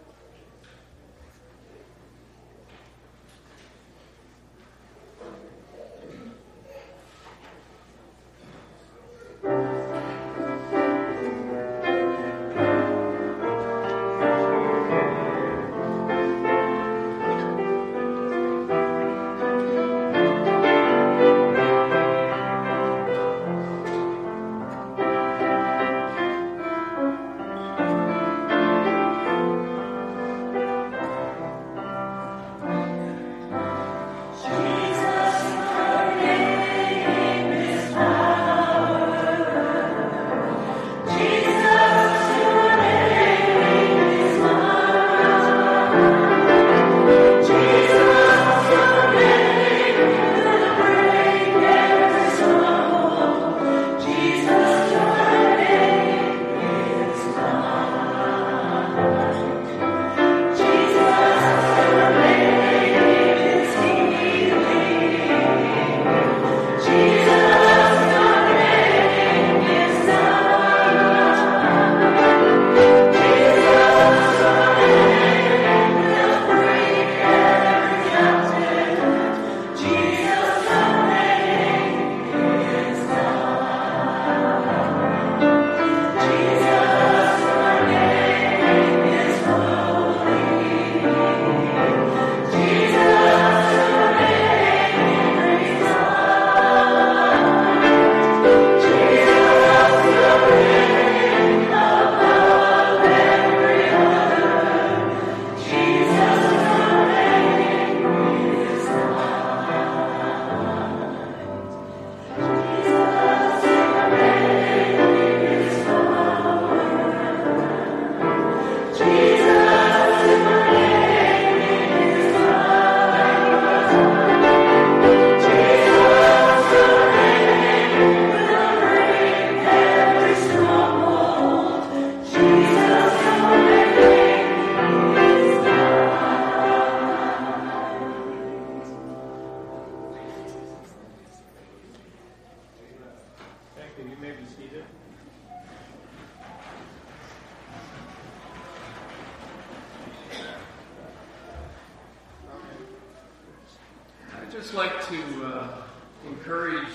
just like to uh, encourage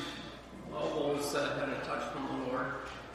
all those that had a touch from the Lord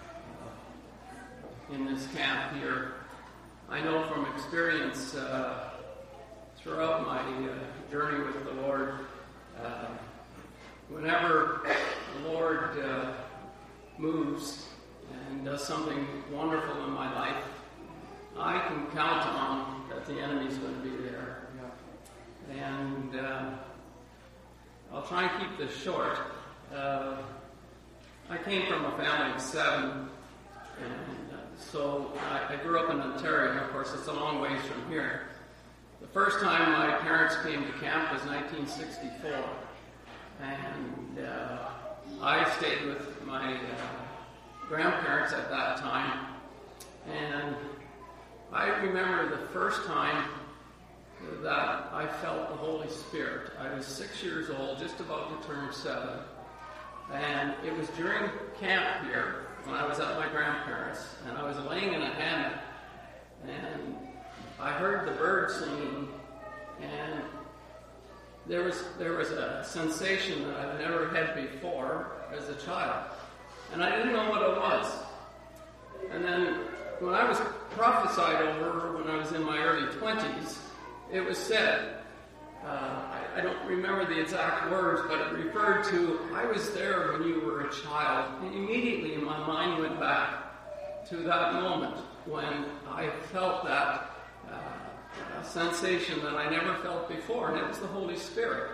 uh, in this camp here. I know from experience uh, throughout my uh, journey with the Lord, uh, whenever the Lord uh, moves and does something wonderful in my life, I can count on that the enemy's going to be there. And uh, I'll try and keep this short. Uh, I came from a family of seven, and uh, so I, I grew up in Ontario, and of course it's a long ways from here. The first time my parents came to camp was nineteen sixty-four, and uh, I stayed with my uh, grandparents at that time, and I remember the first time that I felt the Holy Spirit. I was six years old, just about to turn seven, and it was during camp here when I was at my grandparents', and I was laying in a hammock, and I heard the birds singing, and there was there was a sensation that I've never had before as a child, and I didn't know what it was. And then when I was prophesied over when I was in my early twenties, it was said, uh, I, I don't remember the exact words, but it referred to, I was there when you were a child. And immediately my mind went back to that moment when I felt that uh, sensation that I never felt before, and it was the Holy Spirit.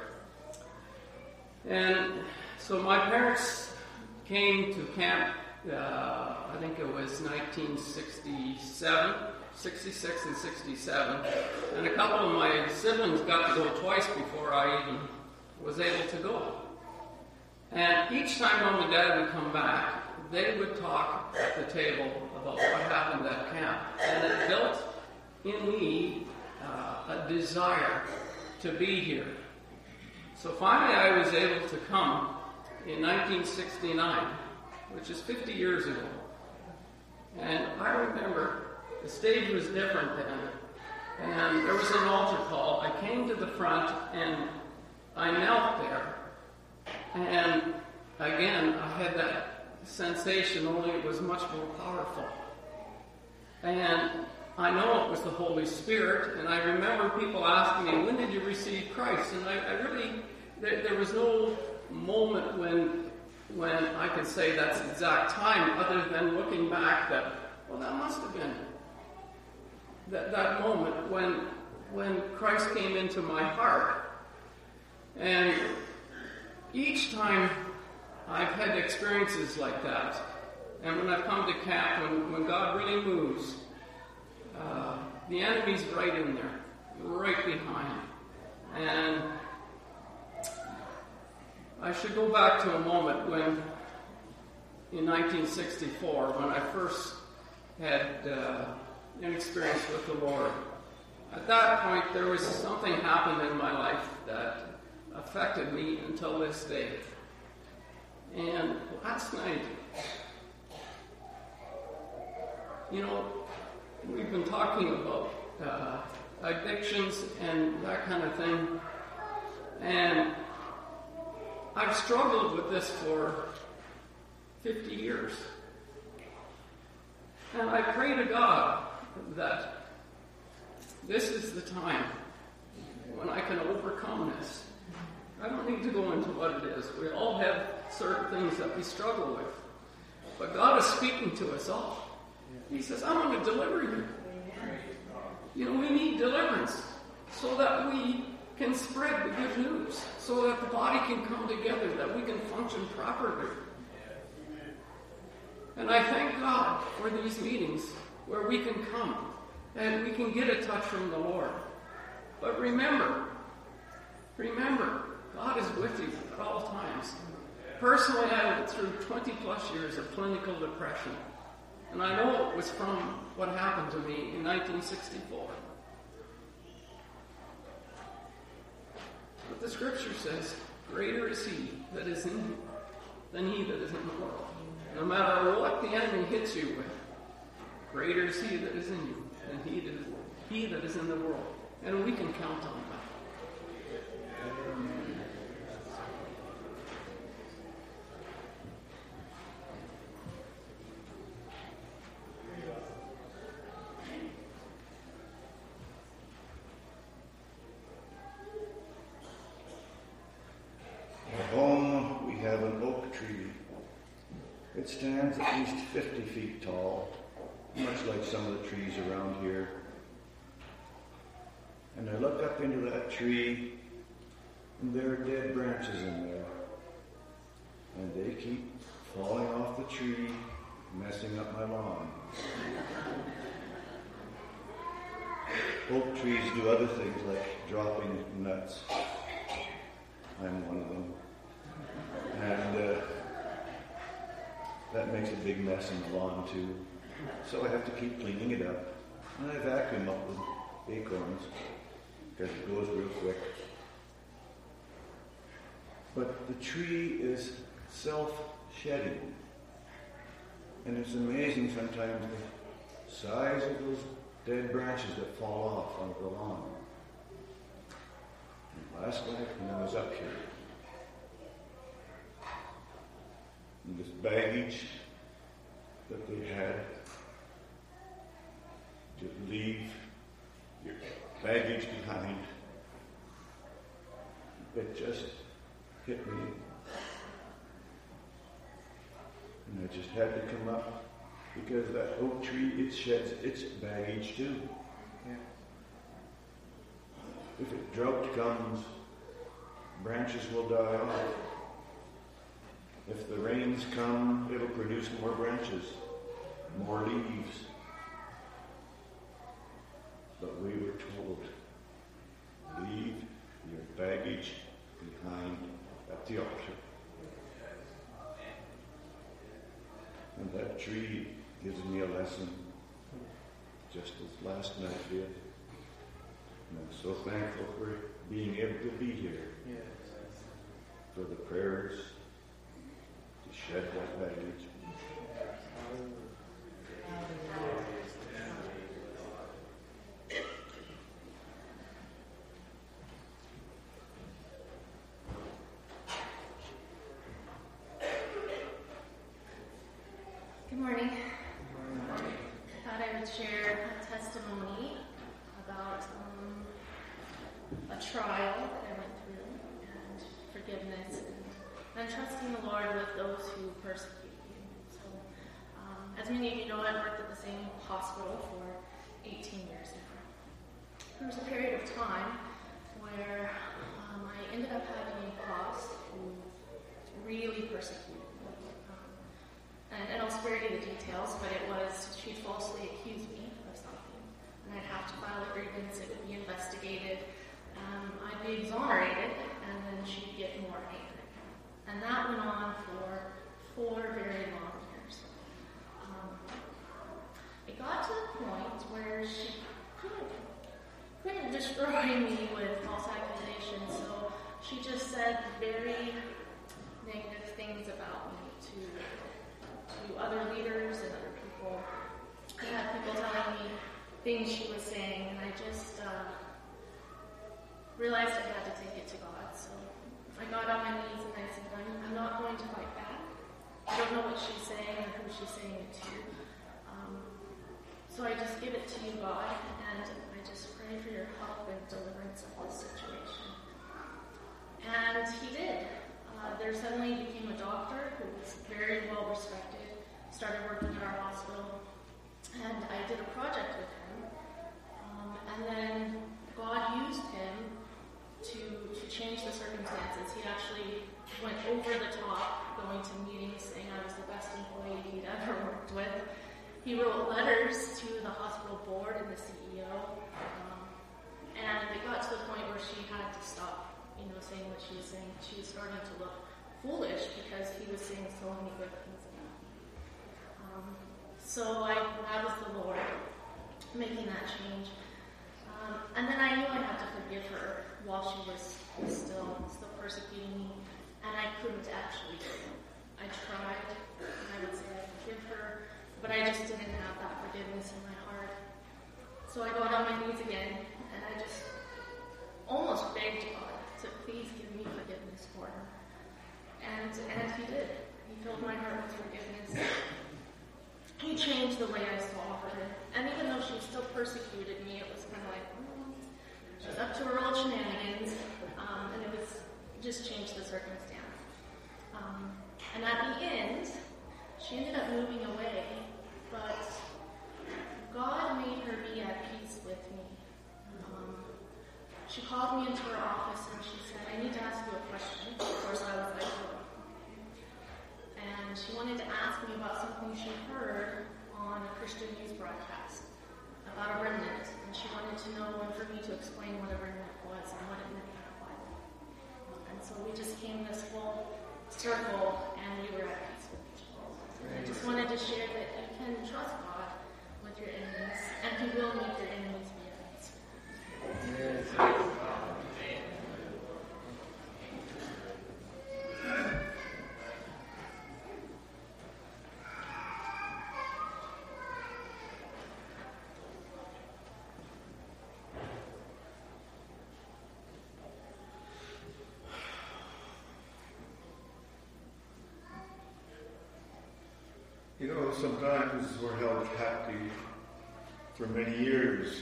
And so my parents came to camp, uh, I think it was nineteen sixty-seven, sixty-six and sixty-seven, and a couple of my siblings got to go twice before I even was able to go. And each time Mom and Dad would come back, they would talk at the table about what happened at camp, and it built in me uh, a desire to be here. So finally I was able to come in nineteen sixty-nine, which is fifty years ago. And I remember the stage was different then, and there was an altar call. I came to the front, and I knelt there. And again, I had that sensation, only it was much more powerful. And I know it was the Holy Spirit, and I remember people asking me, when did you receive Christ? And I, I really, there, there was no moment when when I can say that's the exact time, other than looking back that, well, that must have been that, that moment when when Christ came into my heart. And each time I've had experiences like that, and when I've come to camp, when, when God really moves, uh, the enemy's right in there, right behind. And I should go back to a moment when, in nineteen sixty-four, when I first had uh, an experience with the Lord. At that point, there was something happened in my life that affected me until this day. And last night, you know, we've been talking about uh, addictions and that kind of thing, and I've struggled with this for fifty years. And I pray to God that this is the time when I can overcome this. I don't need to go into what it is. We all have certain things that we struggle with. But God is speaking to us all. He says, I'm going to deliver you. You know, we need deliverance so that we can spread the good news, so that the body can come together, that we can function properly. And I thank God for these meetings where we can come and we can get a touch from the Lord. But remember, remember, God is with you at all times. Personally, I went through twenty plus years of clinical depression, and I know it was from what happened to me in nineteen sixty-four. But the scripture says, greater is he that is in you than he that is in the world. No matter what the enemy hits you with, greater is he that is in you than he that is, he that is in the world. And we can count on that. At home, we have an oak tree. It stands at least fifty feet tall, much like some of the trees around here. And I look up into that tree, and there are dead branches in there. And they keep falling off the tree, messing up my lawn. Oak trees do other things like dropping nuts. I'm one of them. And uh, that makes a big mess in the lawn too. So I have to keep cleaning it up. And I vacuum up the acorns because it goes real quick. But the tree is self-shedding. And it's amazing sometimes the size of those dead branches that fall off onto the lawn. And last night when I was up here, and this baggage that they had to leave your baggage behind, it just hit me. And I just had to come up because that oak tree, it sheds its baggage too. Yeah. If a drought comes, branches will die off. If the rains come, it'll produce more branches, more leaves. But we were told, leave your baggage behind at the altar. And that tree gives me a lesson, just as last night did. And I'm so thankful for being able to be here. Yes. For the prayers to shed that baggage. Good morning. I thought I would share a testimony about um, a trial that I went through and forgiveness and, and trusting the Lord with those who persecute you. So, um, as many of you know, I've worked at the same hospital for eighteen years now. There was a period of time where um, I ended up having a boss who really persecuted me. And, and I'll spare you the details, but it was, she'd falsely accused me of something. And I'd have to file a grievance, it would be investigated, um, I'd be exonerated, and then she'd get more angry. And that went on for four very long years. Um, it got to the point where she couldn't, couldn't destroy me with false accusations, so she just said very negative things about me to to other leaders and other people. I had people telling me things she was saying, and I just uh, realized I had to take it to God. So I got on my knees and I said, I'm, I'm not going to fight back. I don't know what she's saying or who she's saying it to. Um, so I just give it to you, God, and I just pray for your help and deliverance of this situation. And he did. Uh, there suddenly became a doctor who was very well respected, started working at our hospital, and I did a project with him. Um, and then God used him to, to change the circumstances. He actually went over the top, going to meetings, saying I was the best employee he'd ever worked with. He wrote letters to the hospital board and the C E O, um, and it got to the point where she had to stop you know, saying what she was saying. She was starting to look foolish because he was saying so many good things about me. Um, so I, that was the Lord making that change. Um, and then I knew I had to forgive her while she was still still persecuting me, and I couldn't actually do it. I tried, and I would say I forgive her, but I just didn't have that forgiveness in my heart. So I got on my knees again, and I just almost begged God to please give me forgiveness for her. And and he did. He filled my heart with forgiveness. He changed the way I saw her. And even though she still persecuted me, it was kind of like, mm, she's up to her old shenanigans. Um, and it was just changed the circumstance. Um, and at the end, she ended up moving away. But God made her be at peace with me. Um, she called me into her office and she said, I need to ask you a question. Of course, I was like, oh. And she wanted to ask me about something she heard on a Christian news broadcast about a remnant. And she wanted to know and for me to explain what a remnant was and what it meant in the Bible. And so we just came this whole circle and we were at peace with each other. And I just wanted to share that you can trust God with your enemies, and He will make your enemies be at peace. Yes. You know, sometimes we're held captive for many years.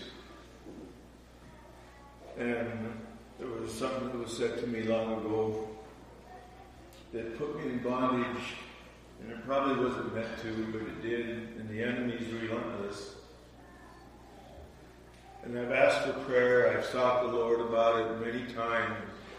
And there was something that was said to me long ago that put me in bondage, and it probably wasn't meant to, but it did, and the enemy's relentless. And I've asked for prayer, I've sought the Lord about it many times.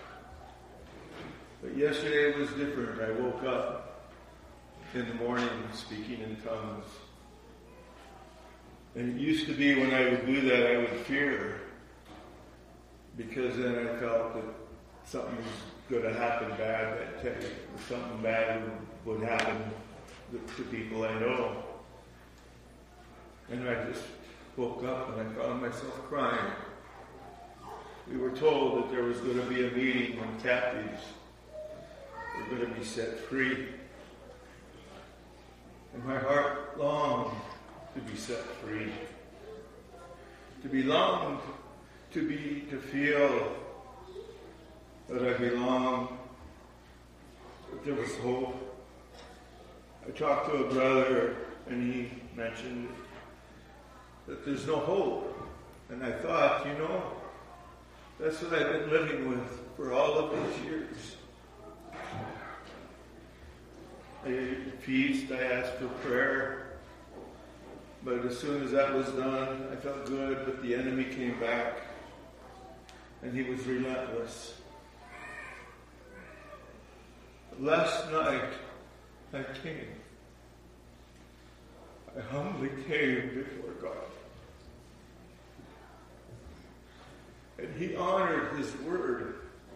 But yesterday it was different. I woke up in the morning speaking in tongues. And it used to be when I would do that, I would fear, because then I felt that something was going to happen bad that day, or something bad would, would happen to people I know. And I just woke up and I found myself crying. We were told that there was going to be a meeting when captives were going to be set free. And my heart longed to be set free. To be longed to be, to feel that I belonged, that there was hope. I talked to a brother and he mentioned that there's no hope. And I thought, you know, that's what I've been living with for all of these years. I ate a feast, I asked for prayer, but as soon as that was done, I felt good, but the enemy came back, and he was relentless. Last night, I came. I humbly came before God. And He honored His word.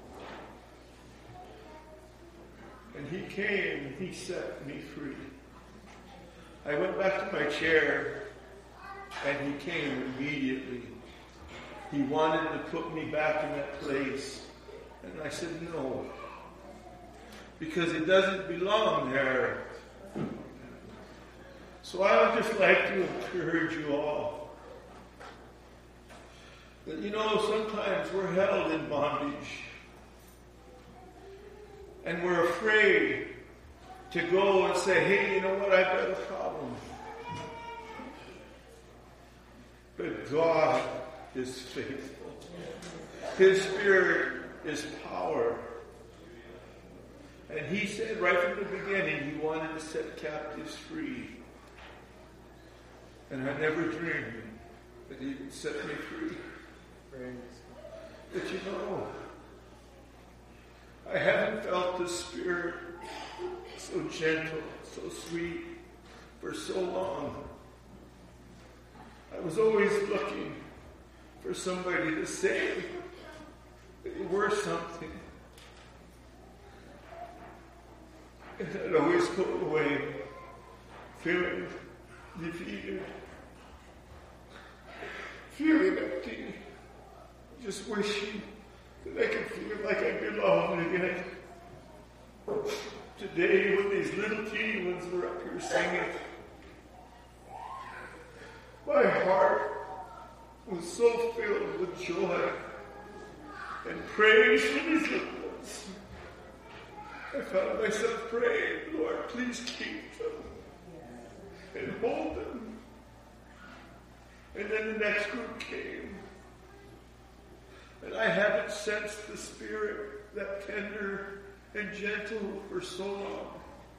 And He came, He set me free. I went back to my chair, and He came immediately. He wanted to put me back in that place. And I said, no. Because it doesn't belong there. So I would just like to encourage you all that, you know, sometimes we're held in bondage. And we're afraid to go and say, hey, you know what, I've got a problem. But God is faithful. His Spirit is power. And He said right from the beginning He wanted to set captives free. And I never dreamed that He would set me free. But you know, I haven't felt the Spirit so gentle, so sweet for so long. I was always looking for somebody to say that you were something. And I'd always go away feeling defeated, feeling empty, just wishing that I could feel like I belonged again. Today, when these little teeny ones were up here singing, my heart was so filled with joy and praise for these little ones. I found myself praying, Lord, please keep them and hold them. And then the next group came. And I haven't sensed the Spirit that tender and gentle for so long.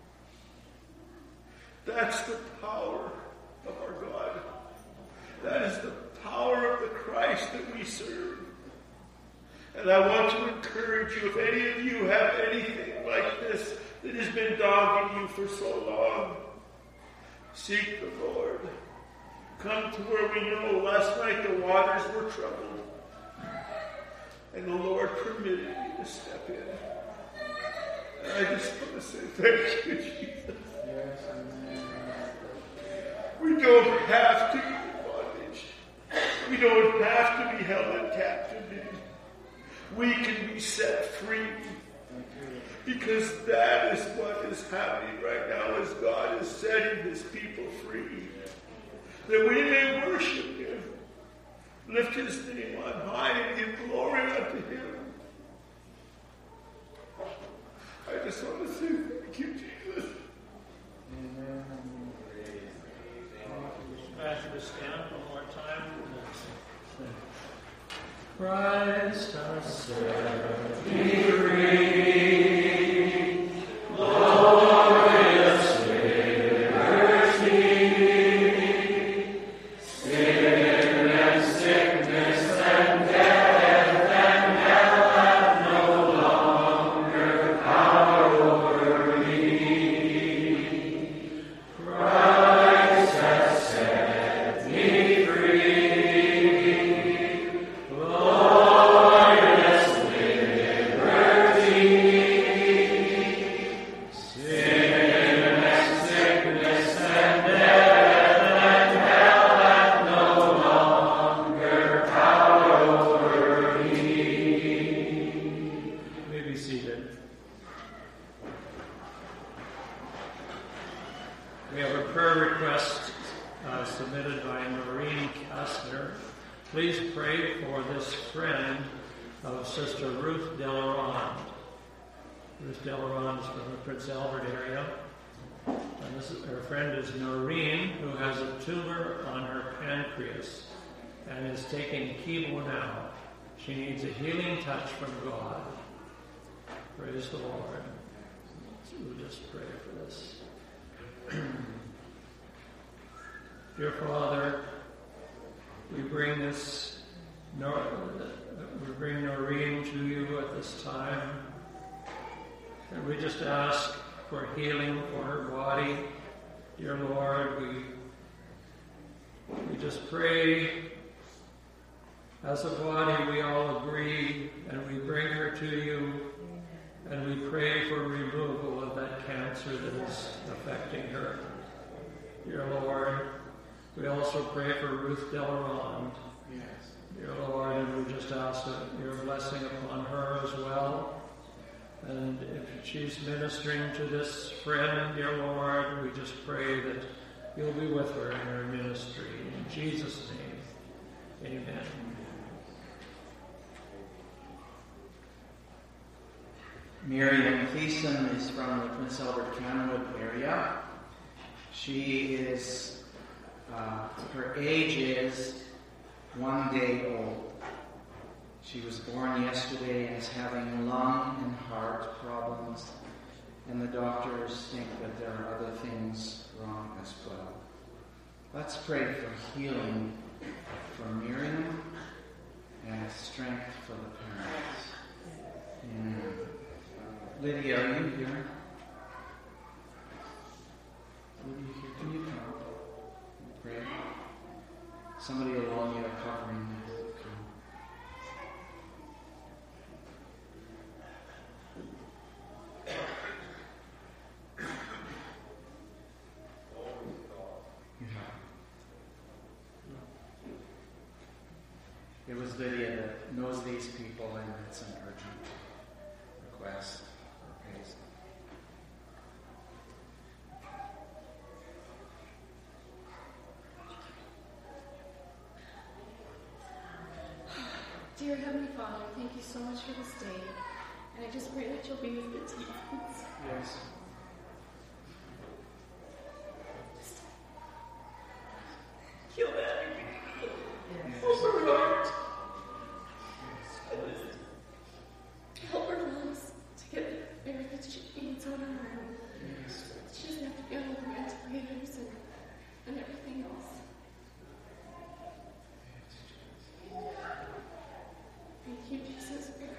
That's the power of our God. That is the power of the Christ that we serve. And I want to encourage you, if any of you have anything like this that has been dogging you for so long, seek the Lord. Come to where we know last night the waters were troubled, and the Lord permitted you to step in. And I just want to say thank you, Jesus. We don't have to be in bondage. We don't have to be held in captivity. We can be set free. Because that is what is happening right now as God is setting his people free. That we may worship him, lift his name on high, and give glory unto him. I just want to say thank you, Jesus. Amen. Ask you to stand one more time. Christ has set me free. Glorious liberty. Sin and sickness and death and hell have no longer power over me. Christ has set me free. Prince Albert area. And this is, her friend is Noreen, who has a tumor on her pancreas and is taking chemo now. She needs a healing touch from God. Praise the Lord. So we'll just pray for this. Dear Father, we bring this, we bring Noreen to you at this time. And we just ask for healing for her body. Dear Lord, we, we just pray as a body we all agree and we bring her to you and we pray for removal of that cancer that is affecting her. Dear Lord, we also pray for Ruth Delarond. Yes. Dear Lord, and we just ask that your blessing upon her as well. And if she's ministering to this friend, dear Lord, we just pray that you'll be with her in her ministry. In Jesus' name, amen. Miriam Cleason is from the Prince Albert Canwood area. She is, uh, her age is one day old. She was born yesterday and is having lung and heart problems, and the doctors think that there are other things wrong as well. Let's pray for healing for Miriam and strength for the parents. Amen. Lydia, are you here? Lydia, here. Can you come? Pray. Somebody along you are covering this. It was Lydia that knows these people, and it's an urgent request for praise. Dear Heavenly Father, thank you so much for this day, and I just pray that you'll be with the teens. Yes. Heal that. Help her heart. Help her lungs to get the air that she needs on her own. She doesn't have to be on all the ventilators and, and everything else. Thank you, Jesus.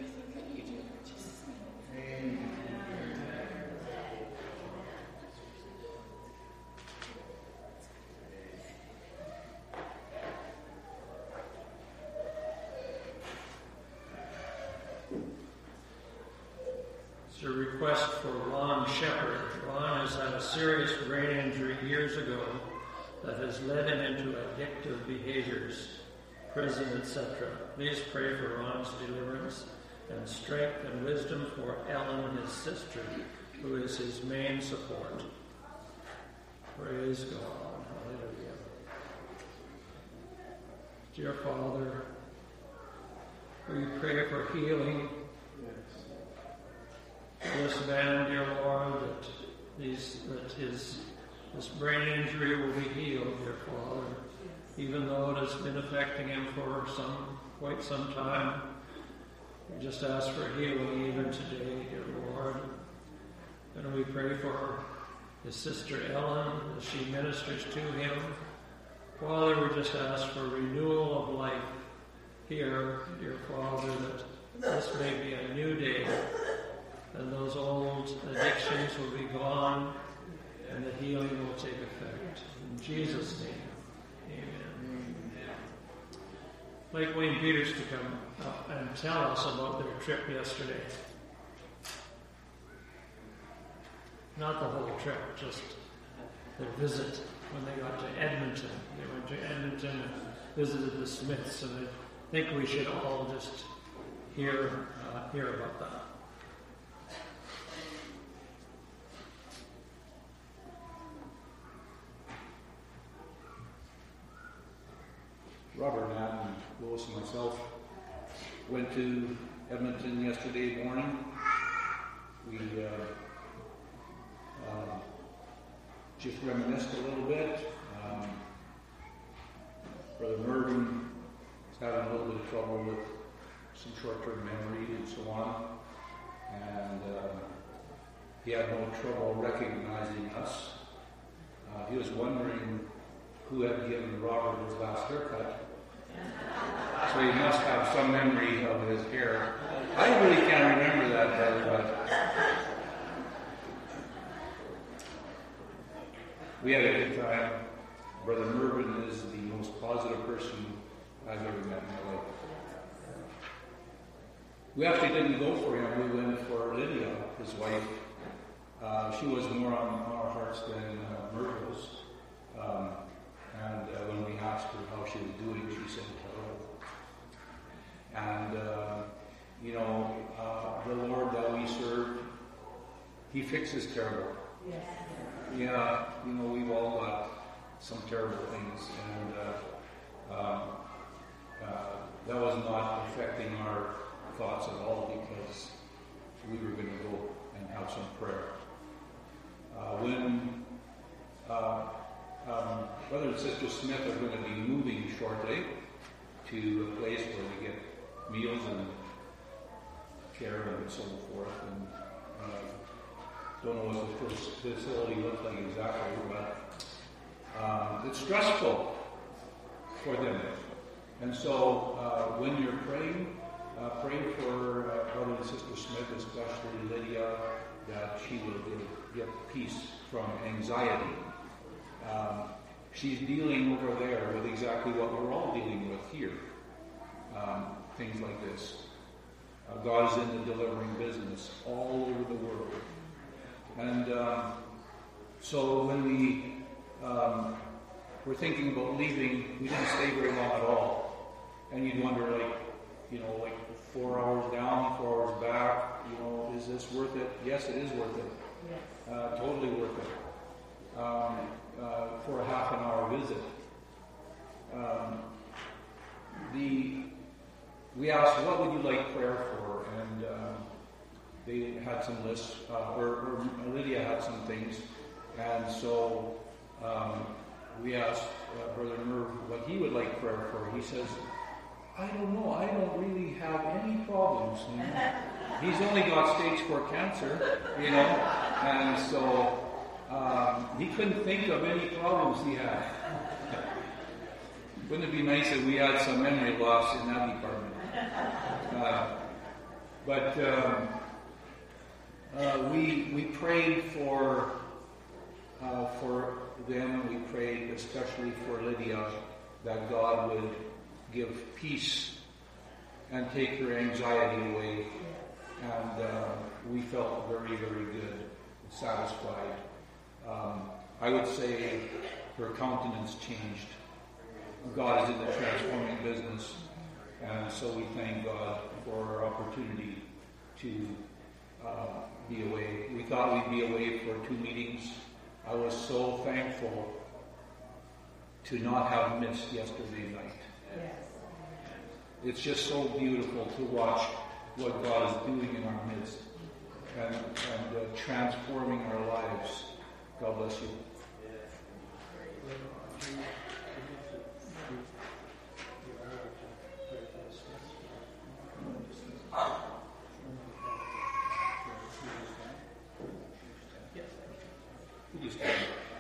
It's a request for Ron Shepherd. Ron has had a serious brain injury years ago that has led him into addictive behaviors, prison, et cetera. Please pray for Ron's deliverance and strength and wisdom for Ellen, his sister, who is his main support. Praise God. Hallelujah. Dear Father, we pray for healing for this man, dear Lord, that, these, that his this brain injury will be healed, dear Father, even though it has been affecting him for some quite some time. We just ask for healing even today, dear Lord. And we pray for his sister Ellen as she ministers to him. Father, we just ask for renewal of life here, dear Father, that this may be a new day, and those old addictions will be gone, and the healing will take effect. In Jesus' name, amen. I'd like Wayne Peters to come up and tell us about their trip yesterday. Not the whole trip, just their visit when they got to Edmonton. They went to Edmonton and visited the Smiths, and I think we should all just hear uh, hear about that. Robert, Matt, and Lois and myself went to Edmonton yesterday morning. We uh, uh, just reminisced a little bit. Um, Brother Mervyn is having a little bit of trouble with some short-term memory and so on. And uh, he had no trouble recognizing us. Uh, he was wondering who had given Robert his last haircut. So he must have some memory of his hair. I really can't remember that, brother, but we had a good time. Brother Mervyn is the most positive person I've ever met in my life. We actually didn't go for him. We went for Lydia, his wife. Uh, she was more on our hearts than uh, Myrtle's. Um, and uh, when we asked her how she was doing, she said terrible. And, uh, you know, uh, the Lord that we serve, He fixes terrible. Yes. Yeah, you know, we've all got some terrible things, and uh, um, uh, that was not affecting our thoughts at all, because we were going to go and have some prayer. Uh, when uh, um, Brother and Sister Smith are going to be moving shortly to a place where we get meals and care and so forth, and uh, don't know what the facility looks like exactly, but um, it's stressful for them. And so uh, when you're praying, uh, pray for uh, Brother and Sister Smith, especially Lydia, that she will get, get peace from anxiety. Um, she's dealing over there with exactly what we're all dealing with here. Um, things like this. Uh, God is in the delivering business all over the world. And um, so when we um, were thinking about leaving, we didn't stay very long at all. And you'd wonder, like, you know, like four hours down, four hours back, you know, is this worth it? Yes, it is worth it. Yes. Uh, totally worth it. Um, uh, for a half an hour visit. Um, the we asked, what would you like prayer for? And um, they had some lists, uh, or, or Lydia had some things. And so um, we asked uh, Brother Merv what he would like prayer for. He says, I don't know, I don't really have any problems. You know? He's only got stage four cancer, you know, and so um, he couldn't think of any problems he had. Wouldn't it be nice if we had some memory loss in that department? Uh, but um, uh, we we prayed for uh, for them. We prayed especially for Lydia, that God would give peace and take her anxiety away. And uh, we felt very, very good, satisfied. Um, I would say her countenance changed. God is in the transforming business, and so we thank God for our opportunity to uh, be away. We thought we'd be away for two meetings. I was so thankful to not have missed yesterday night. Yes. It's just so beautiful to watch what God is doing in our midst and, and uh, transforming our lives. God bless you. You stand.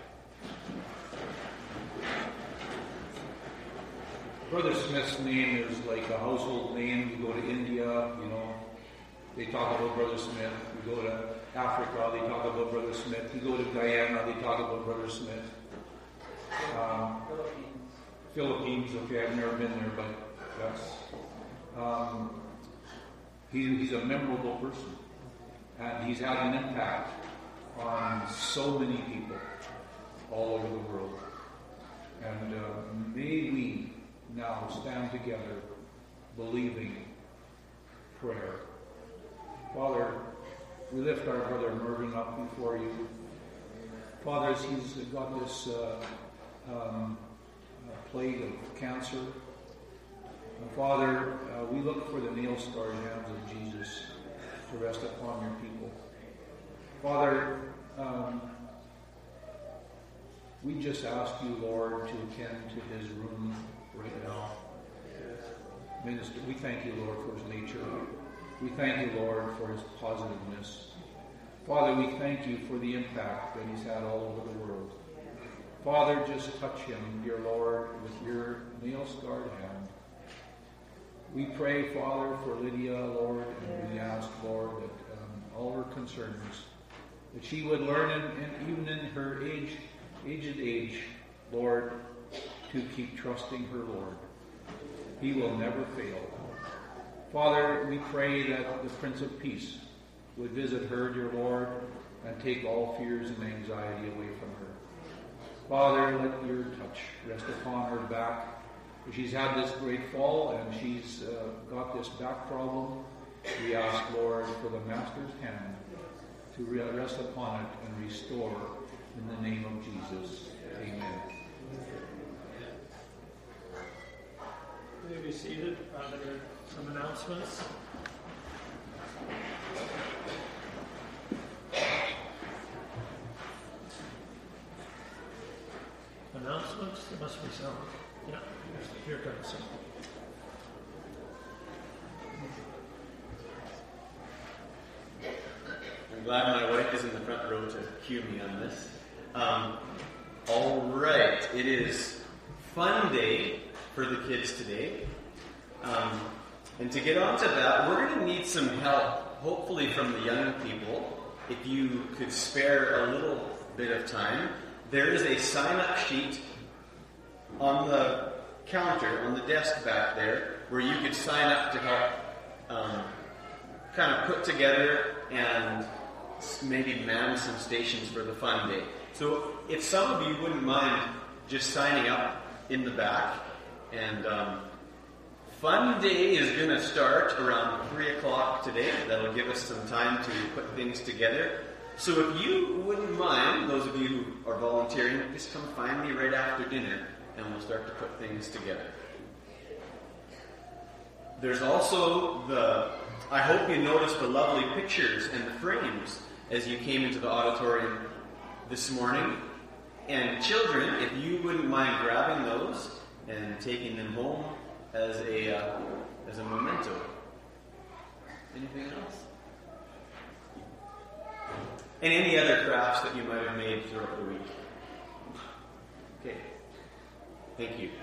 Brother Smith's name is like a household name. You go to India, you know, they talk about Brother Smith. You go to Africa, they talk about Brother Smith. You go to Guyana, they talk about Brother Smith. Um, Philippines, okay, I've never been there, but that's, um, he, he's a memorable person. And he's had an impact on so many people all over the world. And uh, may we now stand together believing prayer. Father, we lift our brother Mervyn up before you. Father, as he's got this uh, um, uh, plague of cancer, and Father, uh, we look for the nail-scarred hands of Jesus to rest upon your people. Father, um, we just ask you, Lord, to attend to his room right now. Minister, we thank you, Lord, for his nature. We thank you, Lord, for his positiveness. Father, we thank you for the impact that he's had all over the world. Father, just touch him, dear Lord, with your nail-scarred hand. We pray, Father, for Lydia, Lord, and we ask, Lord, that um, all her concerns, that she would learn, in, in, even in her age, aged age, Lord, to keep trusting her Lord. He will never fail. Father, we pray that the Prince of Peace would visit her, dear Lord, and take all fears and anxiety away from her. Father, let your touch rest upon her back. She's had this great fall and she's uh, got this back problem. We ask, Lord, for the Master's hand to rest upon it and restore in the name of Jesus. Amen. You may be seated. Uh, there are some announcements. Announcements? There must be some. Yeah, here comes some. I'm glad my wife is in the front row to cue me on this. Um, all right, it is Fun Day for the kids today. Um, and to get on to that, we're going to need some help, hopefully from the young people. If you could spare a little bit of time, there is a sign-up sheet on the counter, on the desk back there, where you could sign up to help um, kind of put together and maybe man some stations for the Fun Day. So if some of you wouldn't mind just signing up in the back, and um, Fun Day is going to start around three o'clock today. That'll give us some time to put things together. So if you wouldn't mind, those of you who are volunteering, just come find me right after dinner and we'll start to put things together. There's also the, I hope you noticed the lovely pictures and the frames as you came into the auditorium this morning. And children, if you wouldn't mind grabbing those and taking them home as a uh, as a memento. Anything else? And any other crafts that you might have made throughout the week. Okay. Thank you.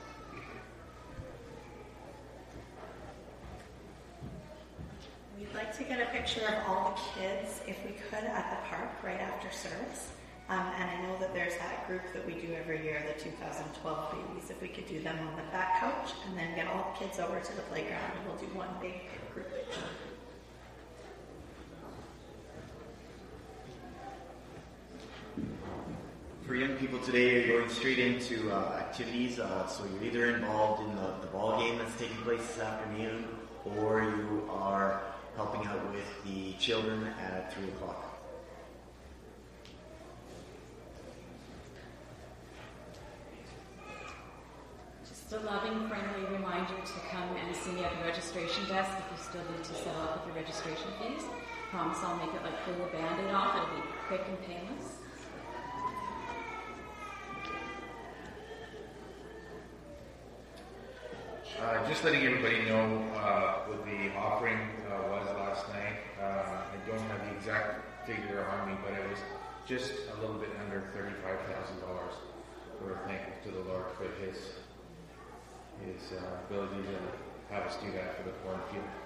We'd like to get a picture of all the kids, if we could, at the park right after service. Um, and I know that there's that group that we do every year, the two thousand twelve babies. If we could do them on the back couch and then get all the kids over to the playground, and we'll do one big group picture. for young people today, you're going straight into uh, activities. Uh, so you're either involved in the, the ball game that's taking place this afternoon, or you are helping out with the children at three o'clock. Just a loving, friendly reminder to come and see me at the registration desk if you still need to settle up with your registration fees. Promise I'll make it like pull a band-aid off. It'll be quick and painless. Uh, just letting everybody know uh, what the offering uh, was last night. Uh, I don't have the exact figure on me, but it was just a little bit under thirty-five thousand dollars. We're thankful to the Lord for His His uh, ability to have us do that for the cornfield.